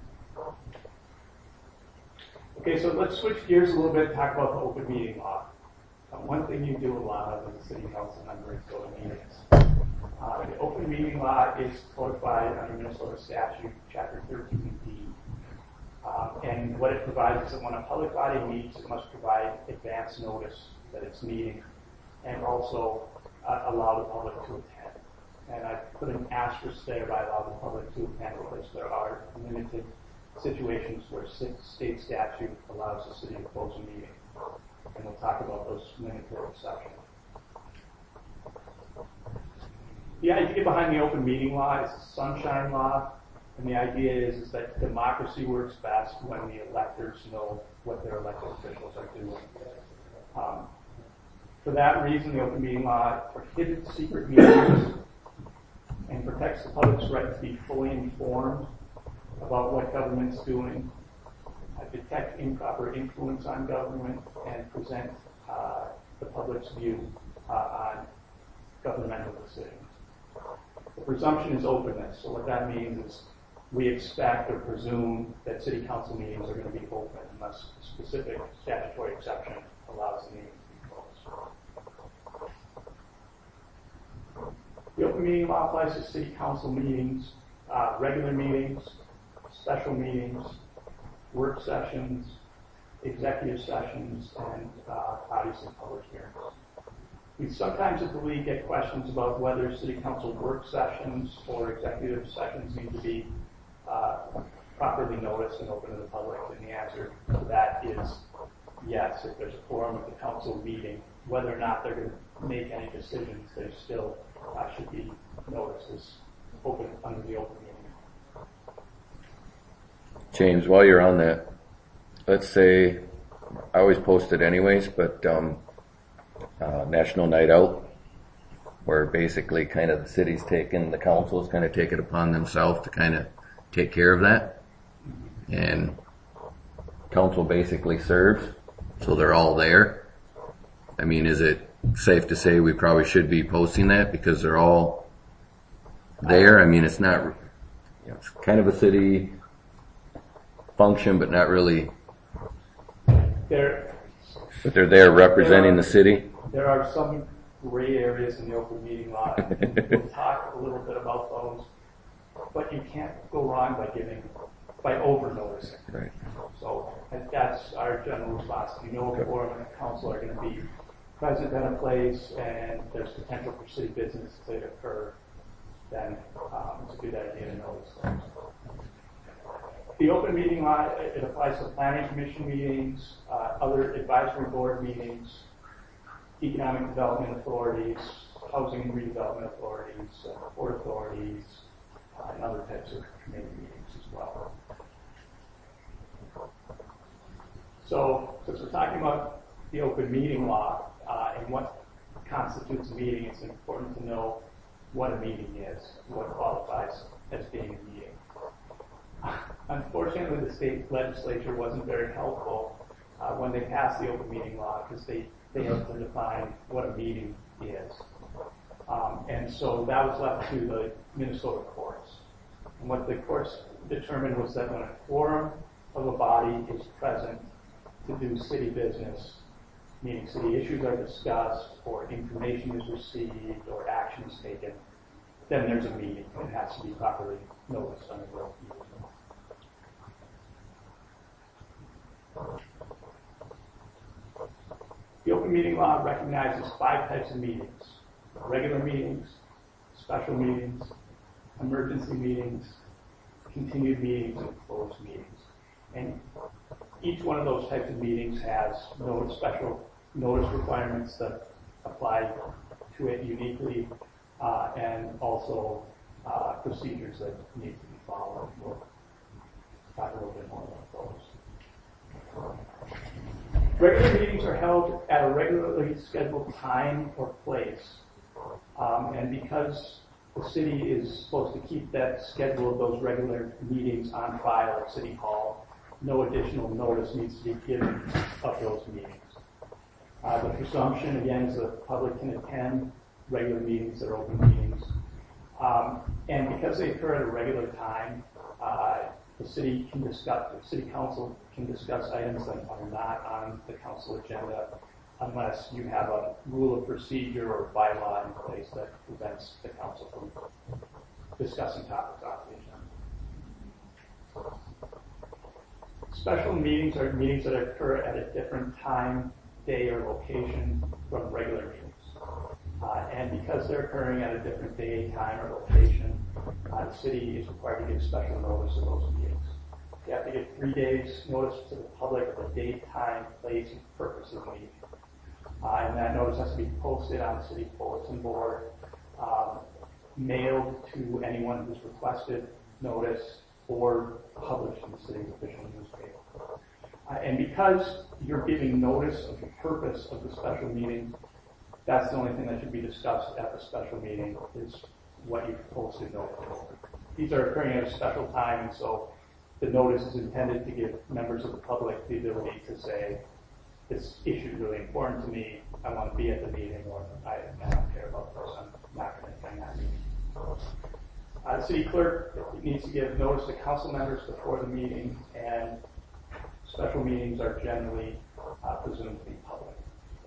Okay, so let's switch gears a little bit and talk about the open meeting law. Uh, one thing you do a lot of as a city council member is go to meetings. Uh, the open meeting law is codified under Minnesota statute, chapter thirteen D. Um, and what it provides is that when a public body meets, it must provide advance notice that it's meeting, and also uh, allow the public to attend. And I put an asterisk there by allow the public to attend, because there are limited situations where state statute allows the city to close a meeting. And we'll talk about those limited exceptions. The idea behind the open meeting law is the sunshine law, and the idea is, is that democracy works best when the electors know what their elected officials are doing. Um, for that reason, the open meeting law prohibits secret meetings and protects the public's right to be fully informed about what government's doing, uh, detect improper influence on government, and present uh, the public's view uh, on governmental decisions. The presumption is openness, so what that means is we expect or presume that city council meetings are going to be open unless a specific statutory exception allows the meeting to be closed. The open meeting law applies to city council meetings, uh, regular meetings, special meetings, work sessions, executive sessions, and uh, obviously public hearings. We sometimes at the league get questions about whether city council work sessions or executive sessions need to be uh, properly noticed and open to the public, and the answer to that is yes. If there's a forum of the council meeting, whether or not they're going to make any decisions, they still uh, should be noticed as open under the open meeting. James, while you're on that, let's say, I always post it anyways, but um, uh, National Night Out, where basically kind of the city's taken, the council's kind of take it upon themselves to kind of take care of that. And council basically serves, so they're all there. I mean, is it safe to say we probably should be posting that because they're all there? I mean, it's not, you know, it's kind of a city function, but not really. There, But they're there representing there are, the city? There are some gray areas in the open meeting law. We'll talk a little bit about those, but you can't go wrong by giving, by over noticing. Right. So and that's our general response. If you know a forum and a council are going to be present at a place and there's potential for city business to occur, then um, it's a good idea to notice those. The open meeting law, it applies to planning commission meetings, uh, other advisory board meetings, economic development authorities, housing and redevelopment authorities, uh, port authorities, uh, and other types of committee meetings as well. So, since we're talking about the open meeting law uh, and what constitutes a meeting, it's important to know what a meeting is, what qualifies as being a meeting. Unfortunately, the state legislature wasn't very helpful uh, when they passed the open meeting law because they failed to define what a meeting is. Um, and so that was left to the Minnesota courts. And what the courts determined was that when a quorum of a body is present to do city business, meaning city issues are discussed, or information is received, or action is taken, then there's a meeting. It has to be properly noticed under the open meeting law. The open meeting law recognizes five types of meetings: regular meetings, special meetings, emergency meetings, continued meetings, and closed meetings. And each one of those types of meetings has notice, special notice requirements that apply to it uniquely, uh, and also uh, procedures that need to be followed. We'll talk a little bit more about those. Regular meetings are held at a regularly scheduled time or place. Um, and because the city is supposed to keep that schedule of those regular meetings on file at City Hall, no additional notice needs to be given of those meetings. Uh, the presumption, again, is that the public can attend regular meetings that are open meetings. Um, and because they occur at a regular time, uh, the city can discuss, the city council can discuss items that are not on the council agenda unless you have a rule of procedure or bylaw in place that prevents the council from discussing topics off the agenda. Special meetings are meetings that occur at a different time, day, or location from regular meetings. Uh, and because they're occurring at a different day, time, or location, uh, the city is required to give special notice of those meetings. You have to give three days notice to the public of the date, time, place, and purpose of the meeting. Uh, and that notice has to be posted on the city bulletin board, um, mailed to anyone who's requested notice, or published in the city's official newspaper. Uh, and because you're giving notice of the purpose of the special meeting, that's the only thing that should be discussed at the special meeting is what you've posted notice for. These are occurring at a special time, and so the notice is intended to give members of the public the ability to say, this issue is really important to me, I want to be at the meeting, or I, I don't care about this, I'm not going to attend that meeting. Uh, the city clerk needs to give notice to council members before the meeting, and special meetings are generally uh, presumed to be public.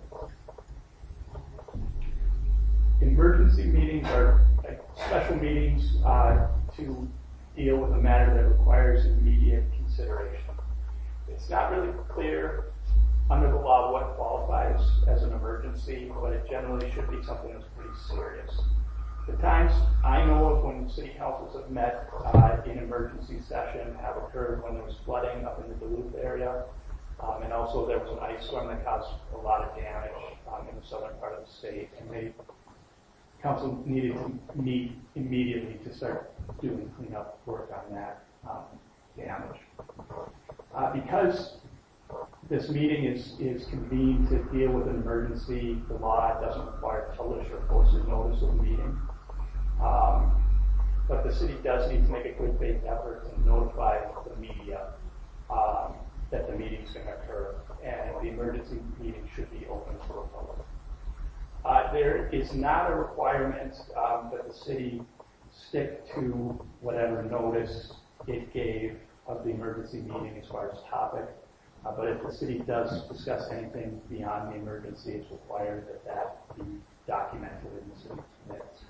Emergency meetings are uh, special meetings uh, to deal with a matter that requires immediate consideration. It's not really clear under the law what qualifies as an emergency, but it generally should be something that's pretty serious. The times I know of when city councils have met uh, in emergency session have occurred when there was flooding up in the Duluth area, um, and also there was an ice storm that caused a lot of damage um, in the southern part of the state, and they council needed to meet immediately to start doing cleanup work on that um, damage. Uh, because this meeting is, is convened to deal with an emergency, the law doesn't require publish or posted notice of the meeting. Um, but the city does need to make a good faith effort to notify the media um, that the meeting is going to occur, and the emergency meeting should be open to the public. Uh, there is not a requirement um, that the city stick to whatever notice it gave of the emergency meeting as far as topic. Uh, but if the city does discuss anything beyond the emergency, it's required that that be documented in the city minutes.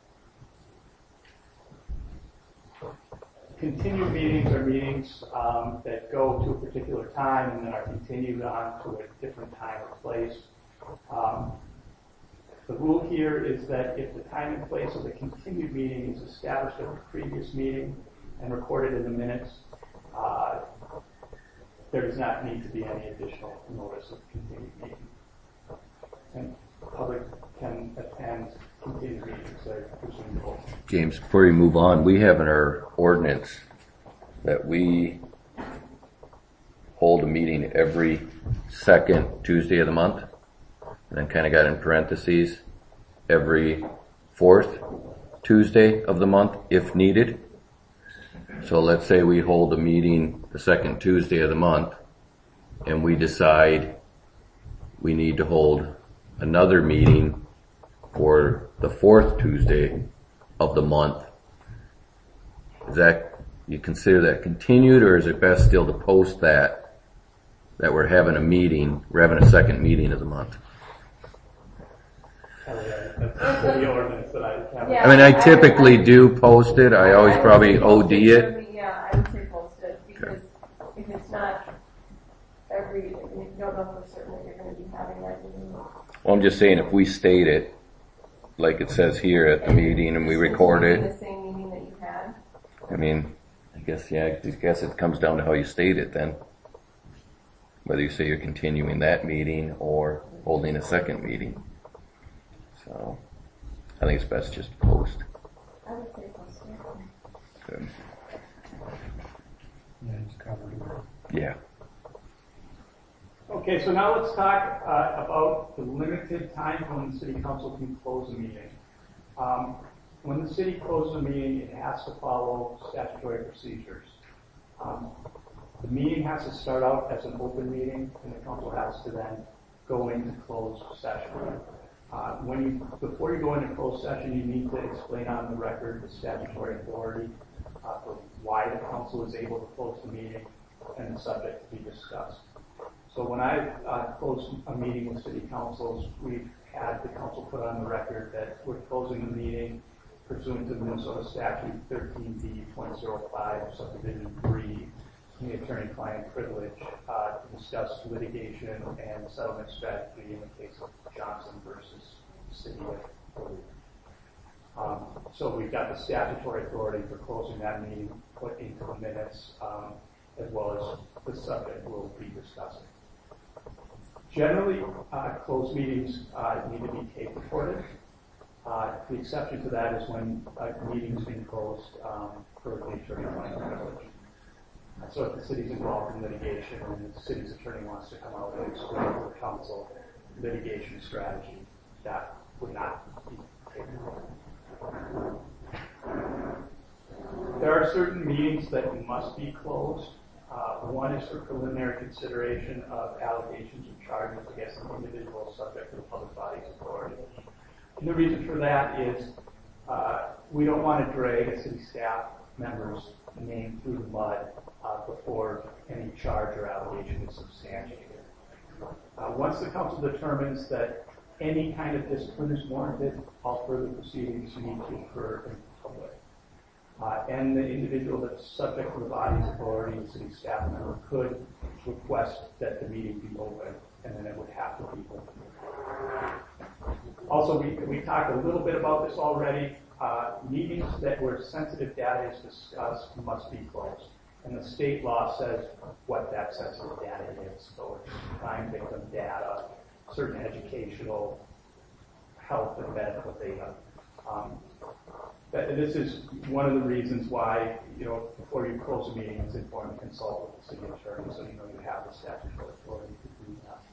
Continued meetings are meetings um, that go to a particular time and then are continued on to a different time or place. Um, The rule here is that if the time and place of the continued meeting is established at the previous meeting and recorded in the minutes, uh, there does not need to be any additional notice of continued meeting. And the public can attend continued meetings that are presumed open. James, before you move on, we have in our ordinance that we hold a meeting every second Tuesday of the month, and then kind of got in parentheses, every fourth Tuesday of the month if needed. So let's say we hold a meeting the second Tuesday of the month, and we decide we need to hold another meeting for the fourth Tuesday of the month. Is that, you consider that continued, or is it best still to post that, that we're having a meeting, we're having a second meeting of the month? That's the ordinance that I have. Yeah. I mean, I typically do post it. I always probably O D it. Yeah, I would say post it, because if it's not every, if you don't know for certain that you're going to be having that meeting. Well, I'm just saying, if we state it, like it says here at the meeting, and we record it. The same meeting that you had. I mean, I guess, yeah, I guess it comes down to how you state it then. Whether you say you're continuing that meeting or holding a second meeting. So, I think it's best just to post. I would say post it. Good. Yeah, it's covered. Yeah. Okay, so now let's talk uh, about the limited time when the city council can close a meeting. Um, when the city closes a meeting, it has to follow statutory procedures. Um, the meeting has to start out as an open meeting, and the council has to then go into closed session. Uh, when you, before you go into closed session, you need to explain on the record the statutory authority uh, for why the council is able to close the meeting and the subject to be discussed. So when I uh, close a meeting with city councils, we've had the council put on the record that we're closing the meeting pursuant to the Minnesota statute thirteen B point oh five, subdivision three, the attorney-client privilege, uh, to discuss litigation and settlement strategy in the case of Johnson versus City of Duluth. Um, so we've got the statutory authority for closing that meeting put into the minutes, um, as well as the subject we'll be discussing. Generally, uh, closed meetings uh, need to be tape recorded. Uh, the exception to that is when a meeting's been closed um, for the attorney-client privilege. So if the city's involved in litigation and the city's attorney wants to come out and explain to the council litigation strategy, that would not be tape recorded. There are certain meetings that must be closed. Uh, one is for preliminary consideration of allegations and charges against an individual subject to the public body's authority. And the reason for that is uh, we don't want to drag a city staff member's name through the mud uh, before any charge or allegation is substantiated. Uh, once the council determines that any kind of discipline is warranted, all further proceedings need to occur in public. Uh, and the individual that's subject to the body's authority, the city staff member, could request that the meeting be open, and then it would have to be open. Also, we, we talked a little bit about this already. Uh, meetings that where sensitive data is discussed must be closed. And the state law says what that sensitive data is. So it's crime victim data, certain educational, health, and medical data. Um, That, this is one of the reasons why, you know, before you close a meeting, it's important to consult with the city attorney so you know you have the statutory authority to do that.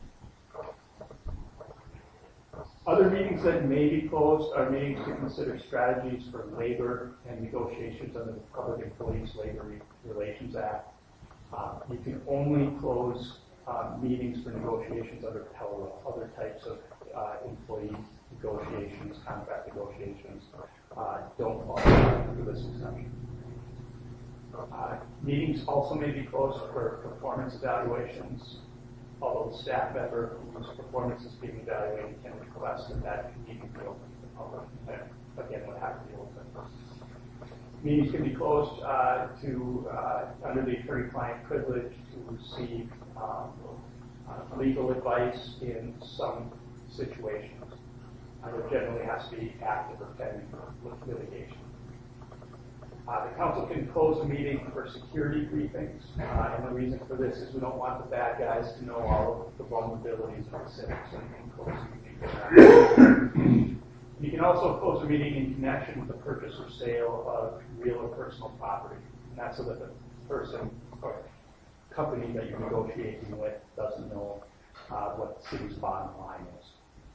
Other meetings that may be closed are meetings to consider strategies for labor and negotiations under the Public Employees Labor Relations Act. Uh, you can only close uh, meetings for negotiations under P E L R A, other types of uh, employee negotiations, contract negotiations. Uh, don't fall under this exception. Uh, meetings also may be closed for performance evaluations, although the staff member whose performance is being evaluated can request that that meeting be open to the public. That, again, would have to be open. Meetings can be closed uh, to uh, under the attorney-client privilege to receive um, uh, legal advice in some situations. Uh, there generally has to be active or pending litigation. Uh, the council can close a meeting for security briefings, uh, and the reason for this is we don't want the bad guys to know all of the vulnerabilities of the city, so you can close a meeting. You can also close a meeting in connection with the purchase or sale of real or personal property, and that's so that the person, or company that you're negotiating with doesn't know uh, what the city's bottom line is.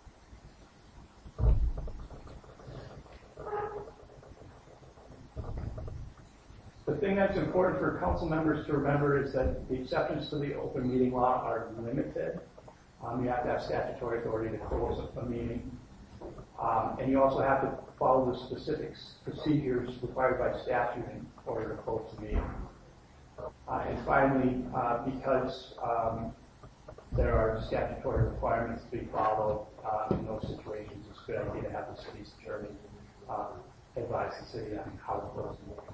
The thing that's important for council members to remember is that the exceptions to the open meeting law are limited. Um, you have to have statutory authority to close a meeting. Um, and you also have to follow the specific procedures required by statute in order to close the meeting. Uh, and finally, uh, because um, there are statutory requirements to be followed uh, in those situations, it's a good idea to have the city's attorney uh, advise the city on how to close the meeting.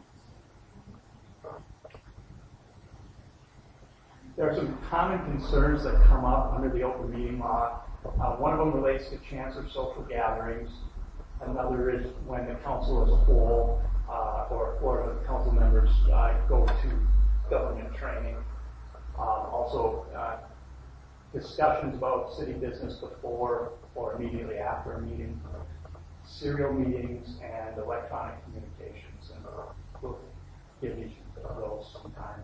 There are some common concerns that come up under the open meeting law. Uh, one of them relates to chance of social gatherings. Another is when the council as a whole uh, or, or the council members uh, go to government training. Um, also, uh, discussions about city business before or immediately after a meeting, serial meetings, and electronic communications. And we'll give each of those some time.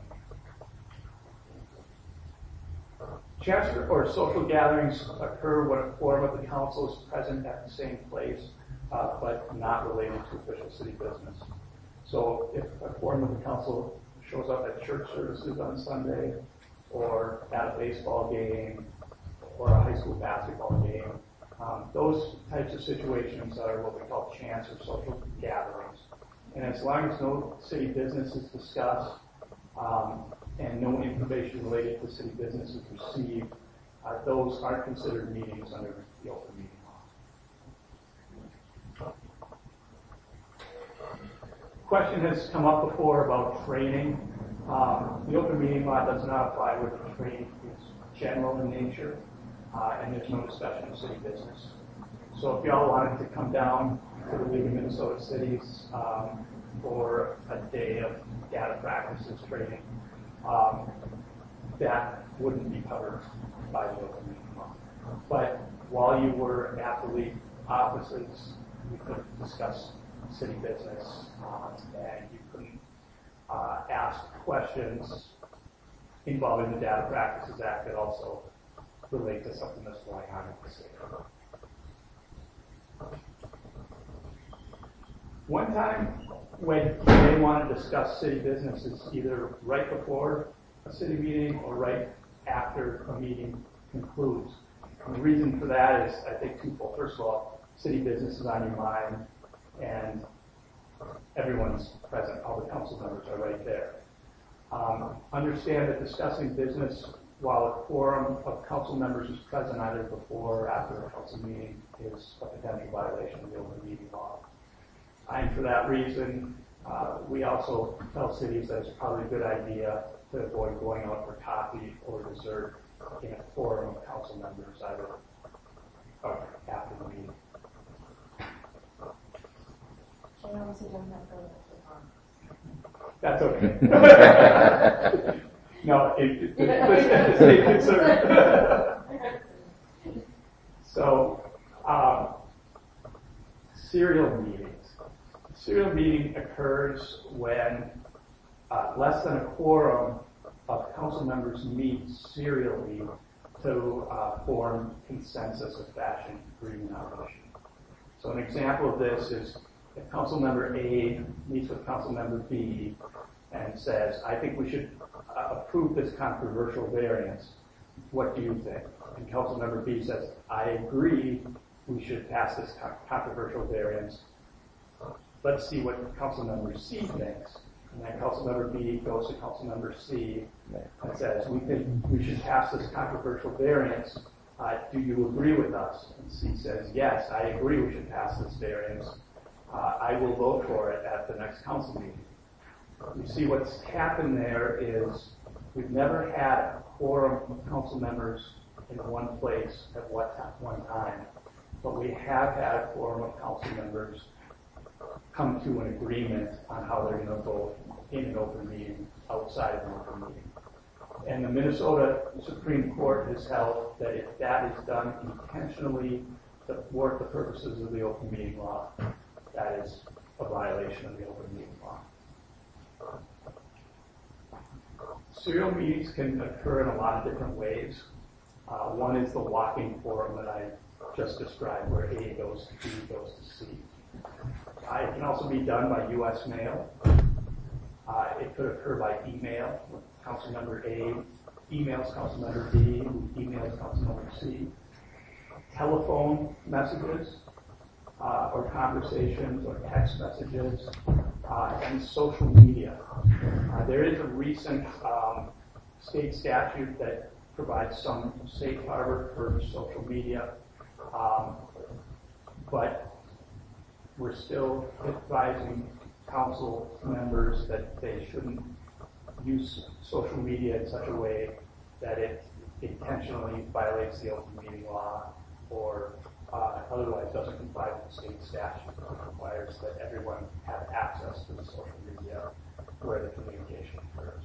Chance or social gatherings occur when a quorum of the council is present at the same place, uh, but not related to official city business. So if a quorum of the council shows up at church services on Sunday, or at a baseball game, or a high school basketball game, um, those types of situations are what we call chance or social gatherings. And as long as no city business is discussed, um, and no information related to city business is received, uh, those aren't considered meetings under the open meeting law. Question has come up before about training. Um, the open meeting law does not apply with training. It's general in nature, uh, and there's no discussion of city business. So if y'all wanted to come down to the League of Minnesota Cities um, for a day of data practices training, Um, that wouldn't be covered by the open meeting law. But while you were at the league offices, you could discuss city business, um, and you could uh, ask questions involving the Data Practices Act that also relate to something that's going on in the city. One time when they want to discuss city business is either right before a city meeting or right after a meeting concludes. And the reason for that is, I think, twofold. First of all, city business is on your mind, and everyone's present. All the council members are right there. Um, understand that discussing business while a quorum of council members is present either before or after a council meeting is a potential violation of the open meeting law. And for that reason, uh, we also tell cities that it's probably a good idea to avoid going out for coffee or dessert in a forum of council members either or after the meeting. I also don't have the That's okay. No, it, it, it, it's a concern. So, um, serial meetings. Serial meeting occurs when uh, less than a quorum of council members meet serially to uh, form consensus of fashion agreement on an issue. So an example of this is if council member A meets with council member B and says, I think we should uh, approve this controversial variance. What do you think? And council member B says, I agree we should pass this co- controversial variance. Let's see what council member C thinks. And then council member B goes to council member C and says, we think we should pass this controversial variance. Uh, do you agree with us? And C says, yes, I agree we should pass this variance. Uh, I will vote for it at the next council meeting. You see what's happened there is we've never had a quorum of council members in one place at one time, but we have had a quorum of council members come to an agreement on how they're going to vote in an open meeting, outside of an open meeting. And the Minnesota Supreme Court has held that if that is done intentionally to thwart the purposes of the open meeting law, that is a violation of the open meeting law. serial meetings can occur in a lot of different ways. Uh, one is the walking forum that I just described, where A goes to B, goes to C. Uh, it can also be done by U S mail. Uh, it could occur by email. Council member A emails council member B, who emails council member C. Telephone messages, uh, or conversations, or text messages, uh, and social media. Uh, there is a recent um, state statute that provides some safe harbor for social media, um, but we're still advising council members that they shouldn't use social media in such a way that it intentionally violates the open meeting law or uh, otherwise doesn't comply with the state statute, which requires that everyone have access to the social media where the communication occurs.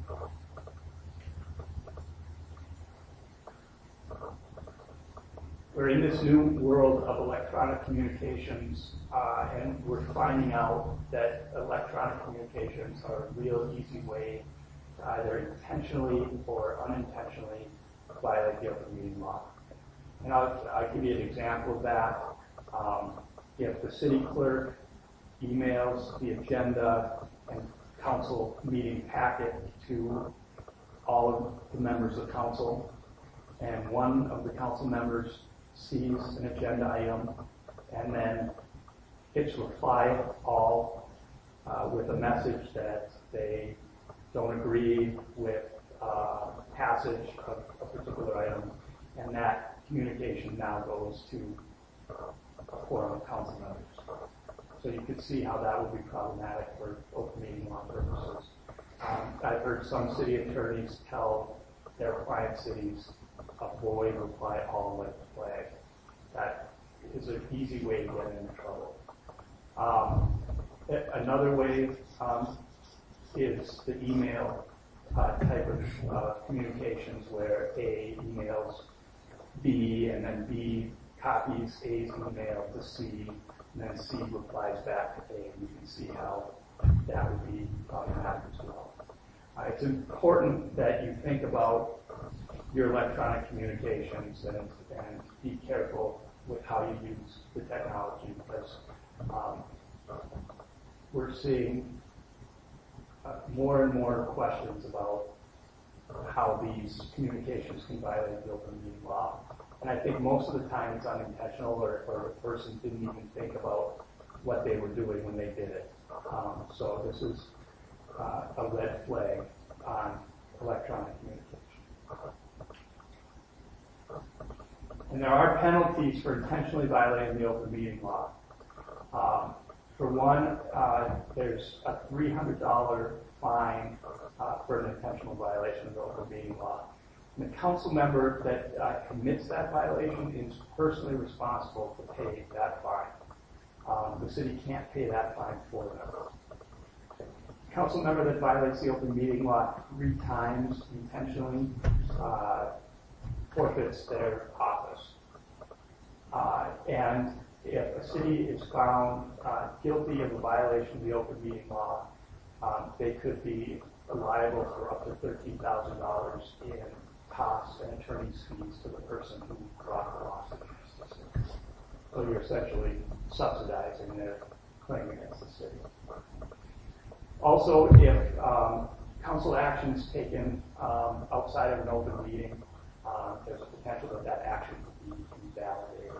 We're in this new world of electronic communications, uh, and we're finding out that electronic communications are a real easy way to either intentionally or unintentionally violate the open meeting law. And I'll, I'll give you an example of that. Um, if the city clerk emails the agenda and council meeting packet to all of the members of council, and one of the council members sees an agenda item and then hits reply all uh, with a message that they don't agree with uh, passage of a particular item, and that communication now goes to a forum of council members. So you could see how that would be problematic for open meeting law purposes. Um, I've heard some city attorneys tell their client cities, avoid reply all with flag. That is an easy way to get into trouble. Um, another way um, is the email uh, type of uh, communications where A emails B and then B copies A's email to C and then C replies back to A. You can see how that would be problematic as well. Uh, it's important that you think about your electronic communications and, and be careful with how you use the technology, because um, we're seeing uh, more and more questions about how these communications can violate the open meeting law. And I think most of the time it's unintentional, or, or the person didn't even think about what they were doing when they did it. Um, so this is uh, a red flag on electronic communication. And there are penalties for intentionally violating the open meeting law. Um, for one, uh, there's a three hundred dollars fine uh, for an intentional violation of the open meeting law. And the council member that uh, commits that violation is personally responsible to pay that fine. Um, the city can't pay that fine for them. A council member that violates the open meeting law three times intentionally uh, forfeits their office. Uh, and if a city is found uh, guilty of a violation of the open meeting law, um, they could be liable for up to thirteen thousand dollars in costs and attorney's fees to the person who brought the lawsuit. So you're essentially subsidizing their claim against the city. Also, if um, council action is taken um, outside of an open meeting, uh, there's a potential that that action could be invalidated.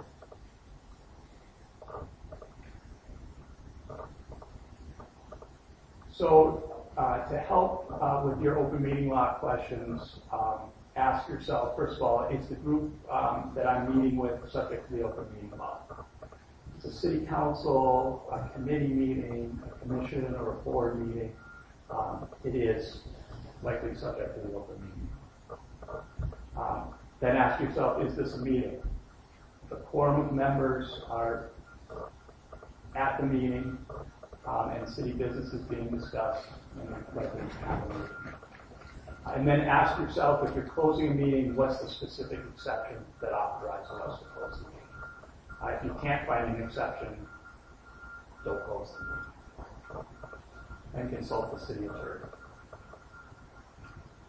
So uh, to help uh, with your open meeting law questions, um, ask yourself, first of all, is the group um, that I'm meeting with subject to the open meeting law? It's a city council, a committee meeting, a commission, or a board meeting. Um, it is likely subject to the open meeting. Um, then ask yourself, is this a meeting? The quorum of members are at the meeting, um, and city business is being discussed, and likely to have a meeting. And then ask yourself, if you're closing a meeting, what's the specific exception that authorizes us to close the meeting? Uh, if you can't find an exception, don't close the meeting. And consult the city attorney.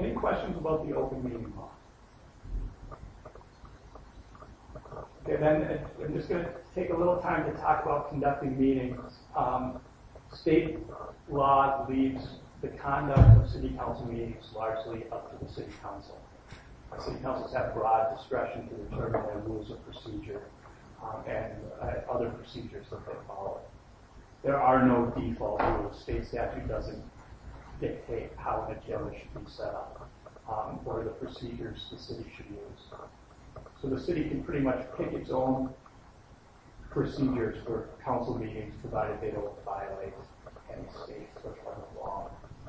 Any questions about the open meeting law? Okay, then I'm just going to take a little time to talk about conducting meetings. Um, state law leaves the conduct of city council meetings largely up to the city council. City councils have broad discretion to determine their rules of procedure um, and uh, other procedures that they follow. There are no default rules. State statute doesn't dictate how an agenda should be set up um, or the procedures the city should use. So the city can pretty much pick its own procedures for council meetings, provided they don't violate any state or federal law.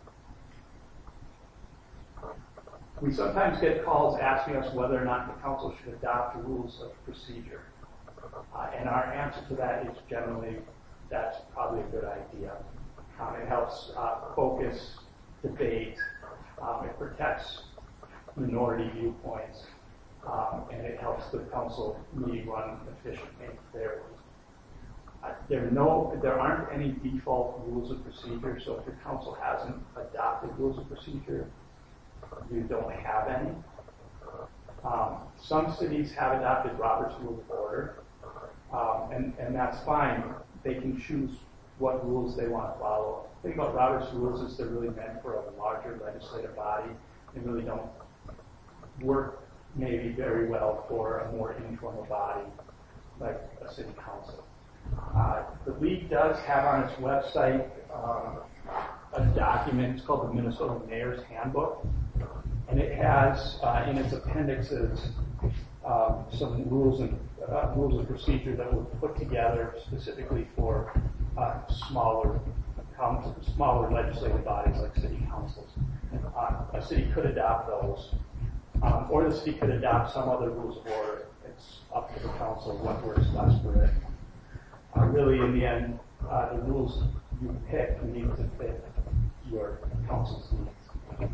We sometimes get calls asking us whether or not the council should adopt rules of procedure. Uh, and our answer to that is generally that's probably a good idea. Um, it helps uh, focus debate. Um, it protects minority viewpoints. Um, and it helps the council meeting run efficiently and fairly. Uh, there, no, there aren't any default rules of procedure, so if your council hasn't adopted rules of procedure, you don't have any. Um, some cities have adopted Robert's Rule of Order, um, and, and that's fine. They can choose what rules they want to follow. The thing about Robert's Rules is they're really meant for a larger legislative body. They really don't work maybe very well for a more informal body like a city council. Uh, the league does have on its website um, a document. It's called the Minnesota Mayor's Handbook, and it has uh, in its appendixes um, some rules and uh, rules of procedure that were put together specifically for uh, smaller council, smaller legislative bodies like city councils. Uh, a city could adopt those. Um, or the city could adopt some other rules of order. It's up to the council what works best for it. Uh, really, in the end, uh, the rules you pick need to fit your council's needs.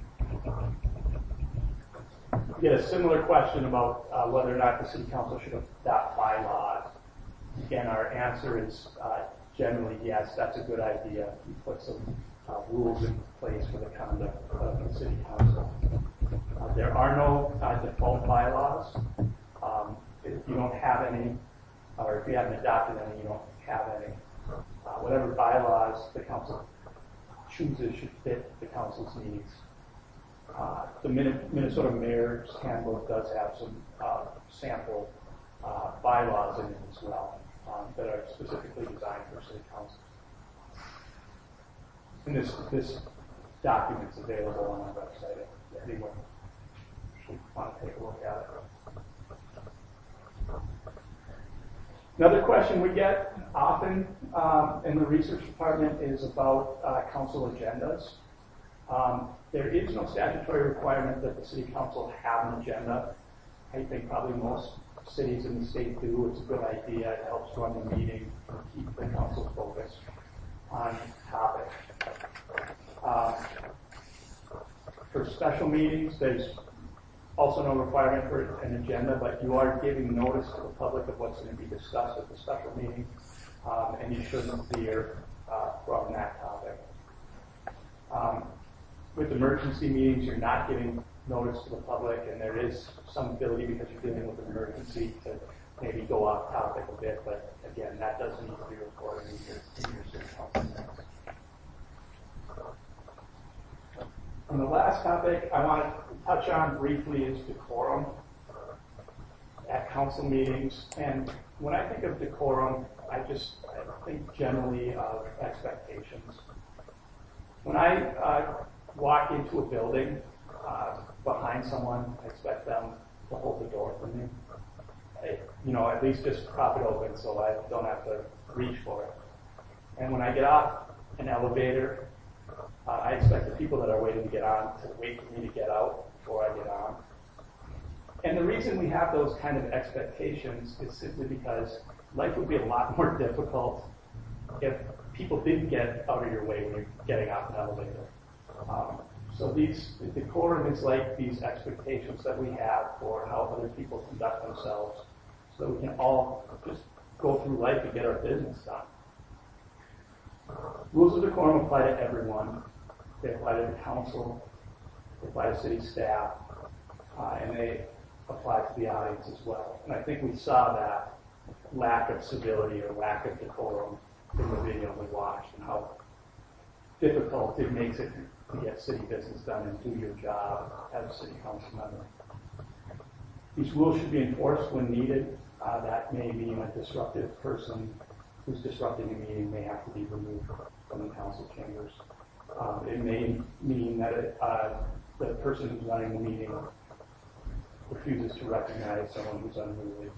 You get a similar question about uh, whether or not the city council should adopt bylaws. Again, our answer is uh, generally yes, that's a good idea. We put some uh, rules in place for the conduct of the city council. Uh, there are no uh, default bylaws. Um, if you don't have any, or if you haven't adopted any, you don't have any. Uh, whatever bylaws the council chooses should fit the council's needs. Uh, the Minnesota Mayor's Handbook does have some uh, sample uh, bylaws in it as well um, that are specifically designed for city councils. And this this document is available on our website if anyone should want to take a look at it. Another question we get often um, in the research department is about uh, council agendas. Um, there is no statutory requirement that the city council have an agenda. I think probably most cities in the state do. It's a good idea. It helps run the meeting and keep the council focused on topic. Um, for special meetings, there's also no requirement for an agenda, but you are giving notice to the public of what's going to be discussed at the special meeting, um, and you shouldn't veer uh, from that topic. Um, with emergency meetings, you're not giving notice to the public, and there is some ability, because you're dealing with an emergency, to maybe go off topic a bit, but again, that doesn't need to be recorded in your, in your city council minutes. And the last topic I want to touch on briefly is decorum at council meetings. And when I think of decorum, I just I think generally of expectations. When I uh, walk into a building uh, behind someone, I expect them to hold the door for me. I, you know, at least just prop it open so I don't have to reach for it. And when I get off an elevator, Uh, I expect the people that are waiting to get on to wait for me to get out before I get on. And the reason we have those kind of expectations is simply because life would be a lot more difficult if people didn't get out of your way when you're getting off an elevator. Um, so these, the decorum is like these expectations that we have for how other people conduct themselves so that we can all just go through life and get our business done. Rules of decorum apply to everyone. They apply to the council. they apply to city staff, uh, and they apply to the audience as well. And I think we saw that lack of civility or lack of decorum in the video we watched, and how difficult it makes it to get city business done and do your job as a city council member. These rules should be enforced when needed. Uh, that may mean a disruptive person who's disrupting a meeting may have to be removed from the council chambers. Um, it may mean that it, uh, the person who's running the meeting refuses to recognize someone who's unruly.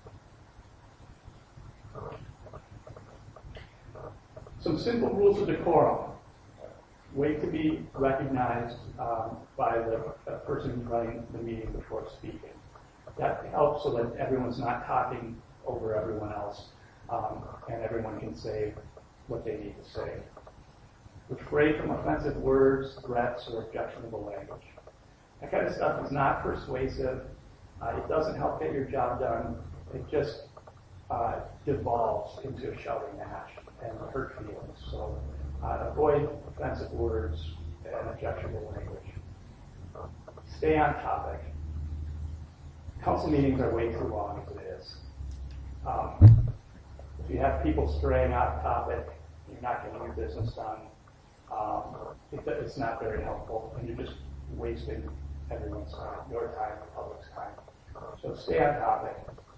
Some simple rules of decorum. Wait to be recognized um, by the uh, person who's running the meeting before speaking. That helps so that everyone's not talking over everyone else, um, and everyone can say what they need to say. Refrain from offensive words, threats, or objectionable language. That kind of stuff is not persuasive. Uh, it doesn't help get your job done. It just uh, devolves into a shouting match and hurt feelings. So uh, avoid offensive words and objectionable language. Stay on topic. Council meetings are way too long as it is. Um, if you have people straying off topic, you're not getting your business done. Um, it, it's not very helpful, and you're just wasting everyone's time, your time, the public's time. So stay on topic.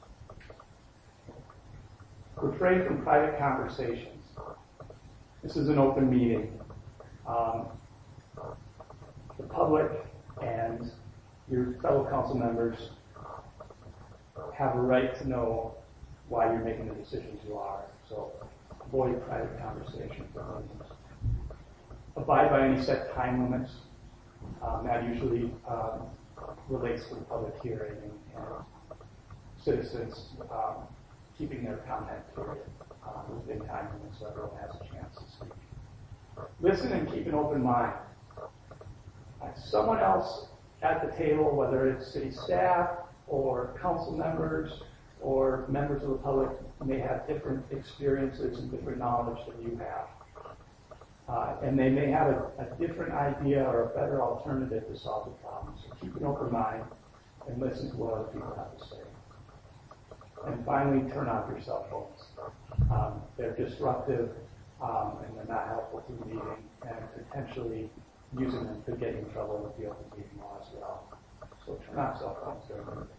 Refrain from private conversations. This is an open meeting. Um, the public and your fellow council members have a right to know why you're making the decisions you are. So avoid private conversations. Abide by any set time limits. Um, that usually um, relates to the public hearing and, and citizens um, keeping their comment period um, within time limits so everyone has a chance to speak. Listen and keep an open mind. Uh, someone else at the table, whether it's city staff or council members or members of the public, may have different experiences and different knowledge than you have. Uh, and they may have a, a different idea or a better alternative to solve the problem. So keep an open mind and listen to what other people have to say. And finally, turn off your cell phones. Um, they're disruptive um, and they're not helpful to the meeting, and potentially using them could get you in trouble with the open meeting law as well. So turn off cell phones during the meeting.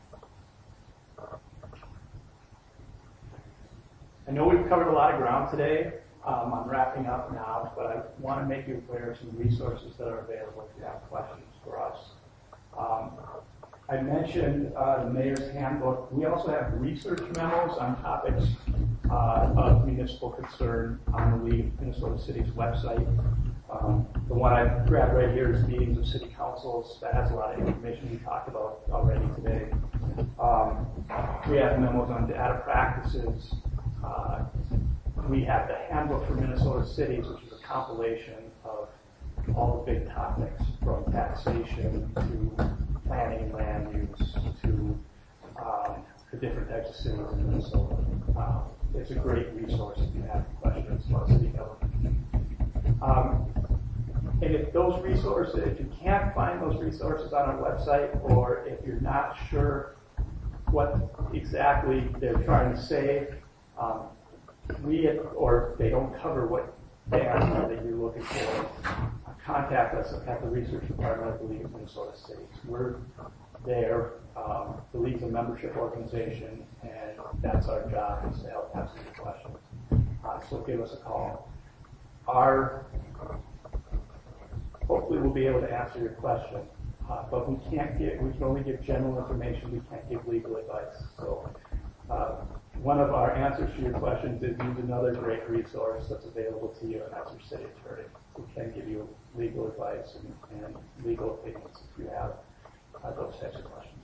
I know we've covered a lot of ground today. Um, I'm wrapping up now, but I want to make you aware of some resources that are available if you have questions for us. Um, I mentioned uh, the Mayor's Handbook. We also have research memos on topics uh, of municipal concern on the League of Minnesota Cities website. Um, the one I grabbed right here is meetings of city councils. That has a lot of information we talked about already today. Um, we have memos on data practices. Uh, we have the Handbook for Minnesota Cities, which is a compilation of all the big topics, from taxation to planning and land use to um, the different types of cities in Minnesota. Um, it's a great resource if you have questions about city government. Um, and if those resources, if you can't find those resources on our website, or if you're not sure what exactly they're trying to say, um, we or they don't cover what data that you're looking for, uh, contact us at the research department of the League of Minnesota Cities. We're there. Um, the League's a membership organization, and that's our job, is to help answer your questions. Uh, so give us a call. Our hopefully we'll be able to answer your question, uh, but we can't give. We can only give general information. We can't give legal advice. So. Uh, One of our answers to your questions is use another great resource that's available to you, and that's your city attorney, who can give you legal advice and, and legal opinions if you have uh, those types of questions.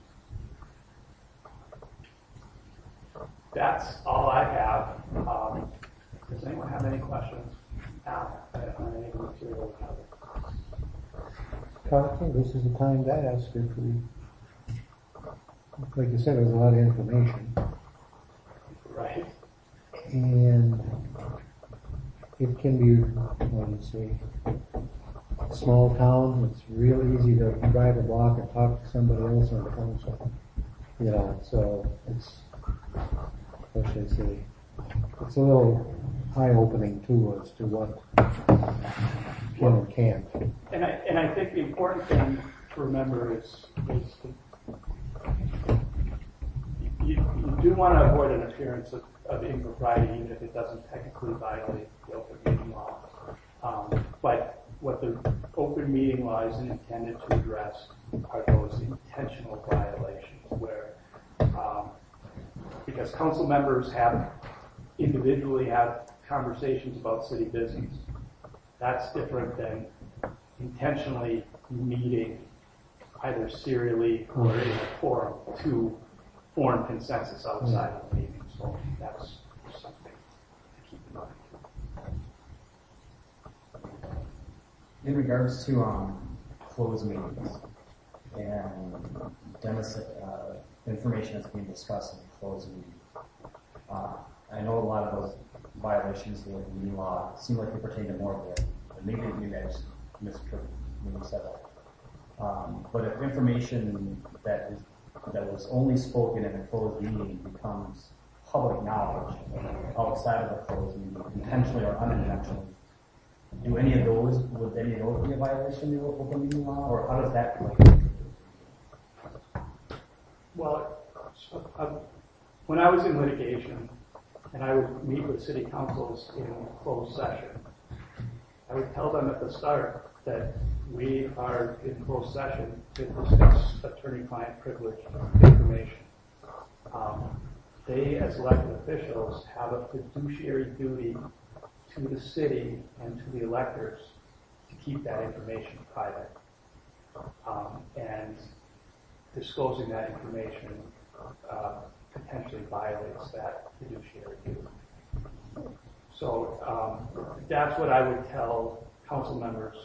That's all I have. Um, does anyone have any questions now on any of the material we covered? I think this is the time to ask if we, like you said, there's a lot of information. Right. And it can be, what do you say, small town, it's real easy to drive a block and talk to somebody else on the phone. So, you know, so it's, what should I say? It's a little eye-opening too as to what can and can't. And I and I think the important thing to remember is is to, you, you do want to avoid an appearance of, of impropriety, even if it doesn't technically violate the open meeting law. Um, but what the open meeting law is intended to address are those intentional violations where, um, because council members have individually have conversations about city business. That's different than intentionally meeting either serially or in a forum to form consensus outside of the meeting. So that's something to keep in mind. In regards to um, closed meetings and demonstrate, uh, information that's being discussed in a closed meeting, uh, I know a lot of those violations of the open meeting law seem like they pertain to more of the, maybe maybe I just misinterpreted when you said that. Um, but if information that is that was only spoken in a closed meeting becomes public knowledge outside of a closed meeting, intentionally or unintentionally, do any of those, would any of those be a violation of the open meeting law, or how does that play? Well, so, um, when I was in litigation, and I would meet with city councils in closed session, I would tell them at the start that we are in closed session to discuss attorney-client privilege information. Um, they, as elected officials, have a fiduciary duty to the city and to the electors to keep that information private. Um, and disclosing that information uh, potentially violates that fiduciary duty. So um, that's what I would tell council members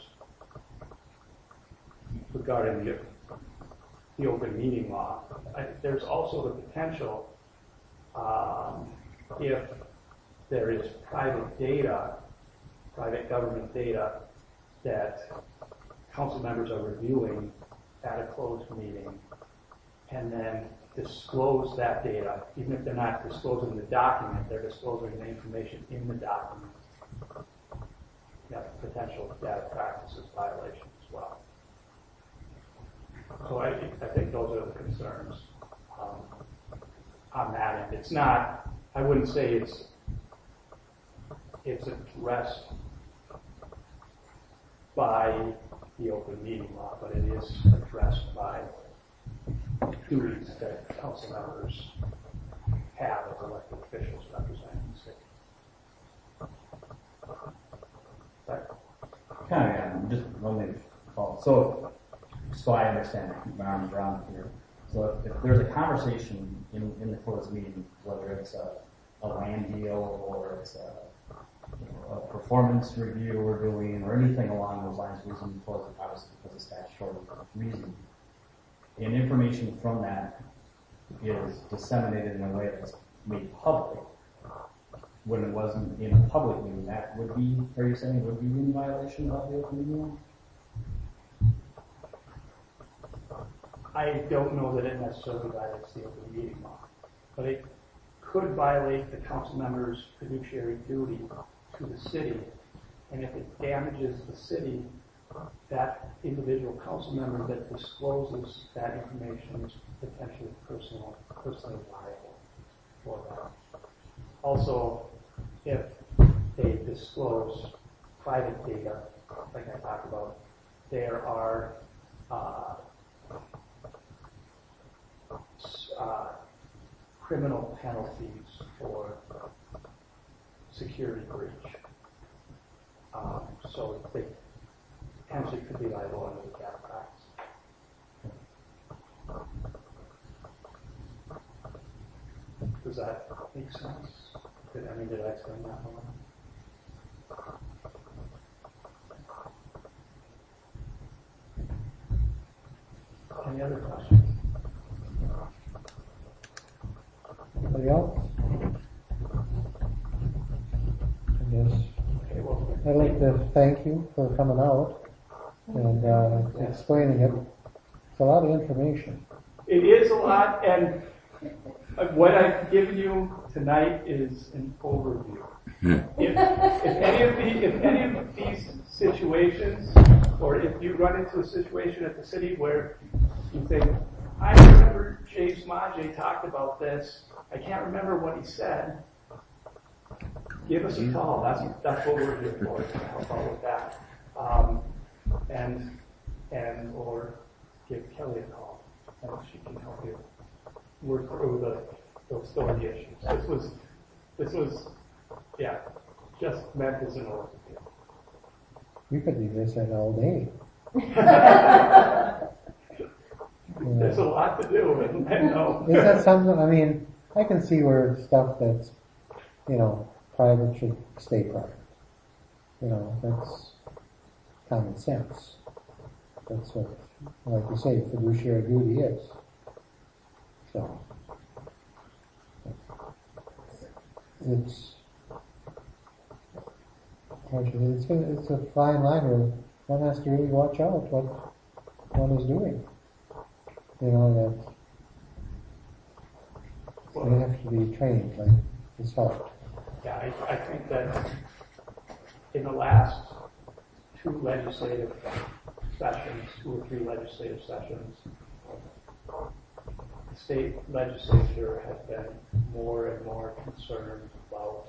regarding the, the open meeting law. I, there's also the potential, um, if there is private data, private government data, that council members are reviewing at a closed meeting, and then disclose that data, even if they're not disclosing the document, they're disclosing the information in the document. Yeah, potential data practices violation as well. So I, I think those are the concerns um, on that end. It's not, I wouldn't say it's it's addressed by the open meeting law, but it is addressed by duties that council members have as elected officials representing the city. But, kind of, yeah, just one thing to follow. So, so I understand, keep my arms around here. So if, if there's a conversation in, in the closed meeting, whether it's a, a land deal or it's a, you know, a performance review we're doing or anything along those lines, the reason we close it obviously because of statutory reason, and information from that is disseminated in a way that's made public when it wasn't in a public meeting, that would be, are you saying, would be in violation of the open meeting law? I don't know that it necessarily violates the open meeting law, but it could violate the council member's fiduciary duty to the city, and if it damages the city, that individual council member that discloses that information is potentially personal, personally liable for that. Also, if they disclose private data, like I talked about, there are uh, uh, criminal penalties for security breach. Um, so they potentially could be liable under the Cap Acts. Does that make sense? Did, I mean, did I explain that well? Any other questions? Anybody else? I guess Okay, well, I'd like to thank you for coming out and uh, explaining it. It's a lot of information. It is a lot, and what I've given you tonight is an overview. If, if any of the, if any of these situations, or if you run into a situation at the city where you think, I remember James Manje talked about this, I can't remember what he said, give us a call. That's that's what we're here for, to help out with that. Um, and and or give Kelly a call, and she can help you work through the those thorny issues. This was this was yeah, just meant as an overview. You could do this at all day. There's a lot to do, and I know. Is that something? I mean, I can see where stuff that's, you know, private should stay private. You know, that's common sense. That's what, like you say, fiduciary duty is. So, it's, it's, it's a fine line where one has to really watch out what one is doing. You know, that they have to be trained like it's hard. Yeah, I, I think that in the last two legislative sessions, two or three legislative sessions, the state legislature has been more and more concerned about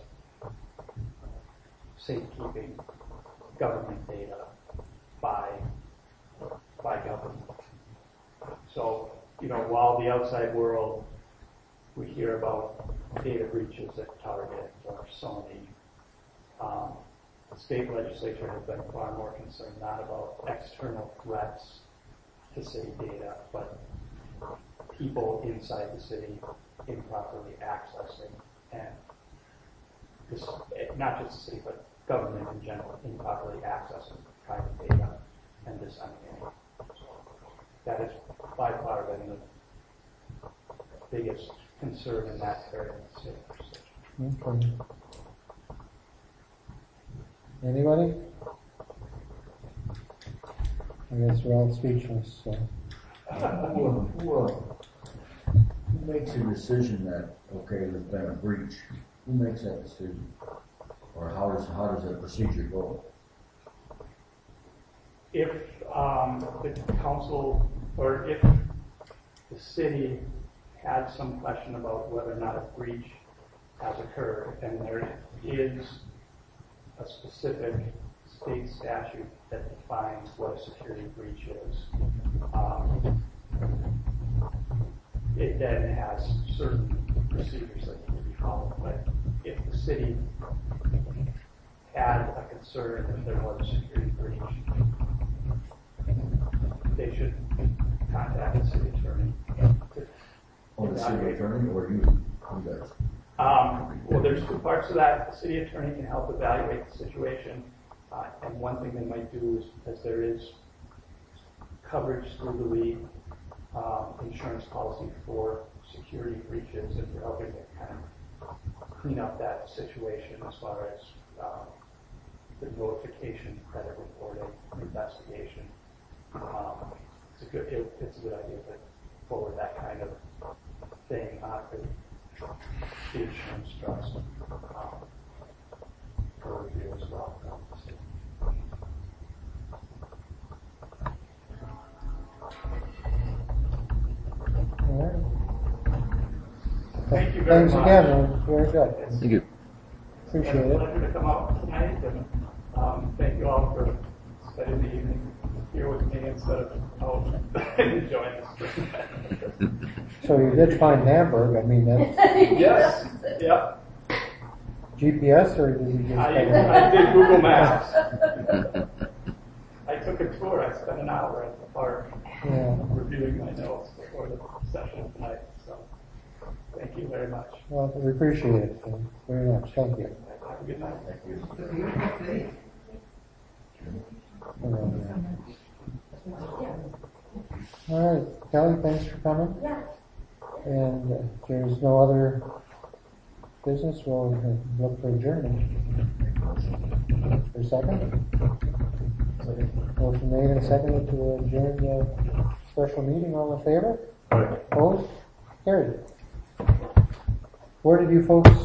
safekeeping government data by by government. So, you know, while the outside world, we hear about data breaches at Target or Sony, um, the state legislature has been far more concerned not about external threats to city data, but people inside the city improperly accessing, and this, not just the city, but government in general, improperly accessing private data and disseminating. That has by far been the biggest concern in that area of the state. Okay. Anybody? I guess we're all speechless. So. Who, who, uh, who makes a decision that, okay, there's been a breach? Who makes that decision? Or how does how does that procedure go? If um, the council, or if the city had some question about whether or not a breach has occurred, and there is a specific state statute that defines what a security breach is, um, it then has certain procedures that need to be followed. But if the city had a concern that there was a security breach, they should contact the city attorney. Or the city attorney, or you, you guys? Um, well, there's two parts to that. The city attorney can help evaluate the situation, uh, and one thing they might do is, as there is coverage through the league um, insurance policy for security breaches, if you're helping to kind of clean up that situation as far as um, the notification, credit reporting, investigation. Um, it's a good it, it's a good idea to forward that kind of thing on to the insurance trust um, for review as well. All right. Thank you very Thanks much. again. It was very good. Thank you. Appreciate It's a it. pleasure to come out tonight, and um, thank you all for spending the evening here with me instead of oh, enjoying this. So you did find Hamburg. I mean, that's Yes. Yep. G P S, or did you just? I, I did Google Maps. I took a tour. I spent an hour at the park Yeah. reviewing my notes before the session tonight. So, thank you very much. Well, we appreciate it uh, very much. Thank you. Have a good night. Thank you. All right, Kelly, thanks for coming. Yeah. And if there's no other business, we'll look for adjournment. For a second? Motion made and seconded to adjourn the special meeting. All in favor? Opposed? Carried. Where did you folks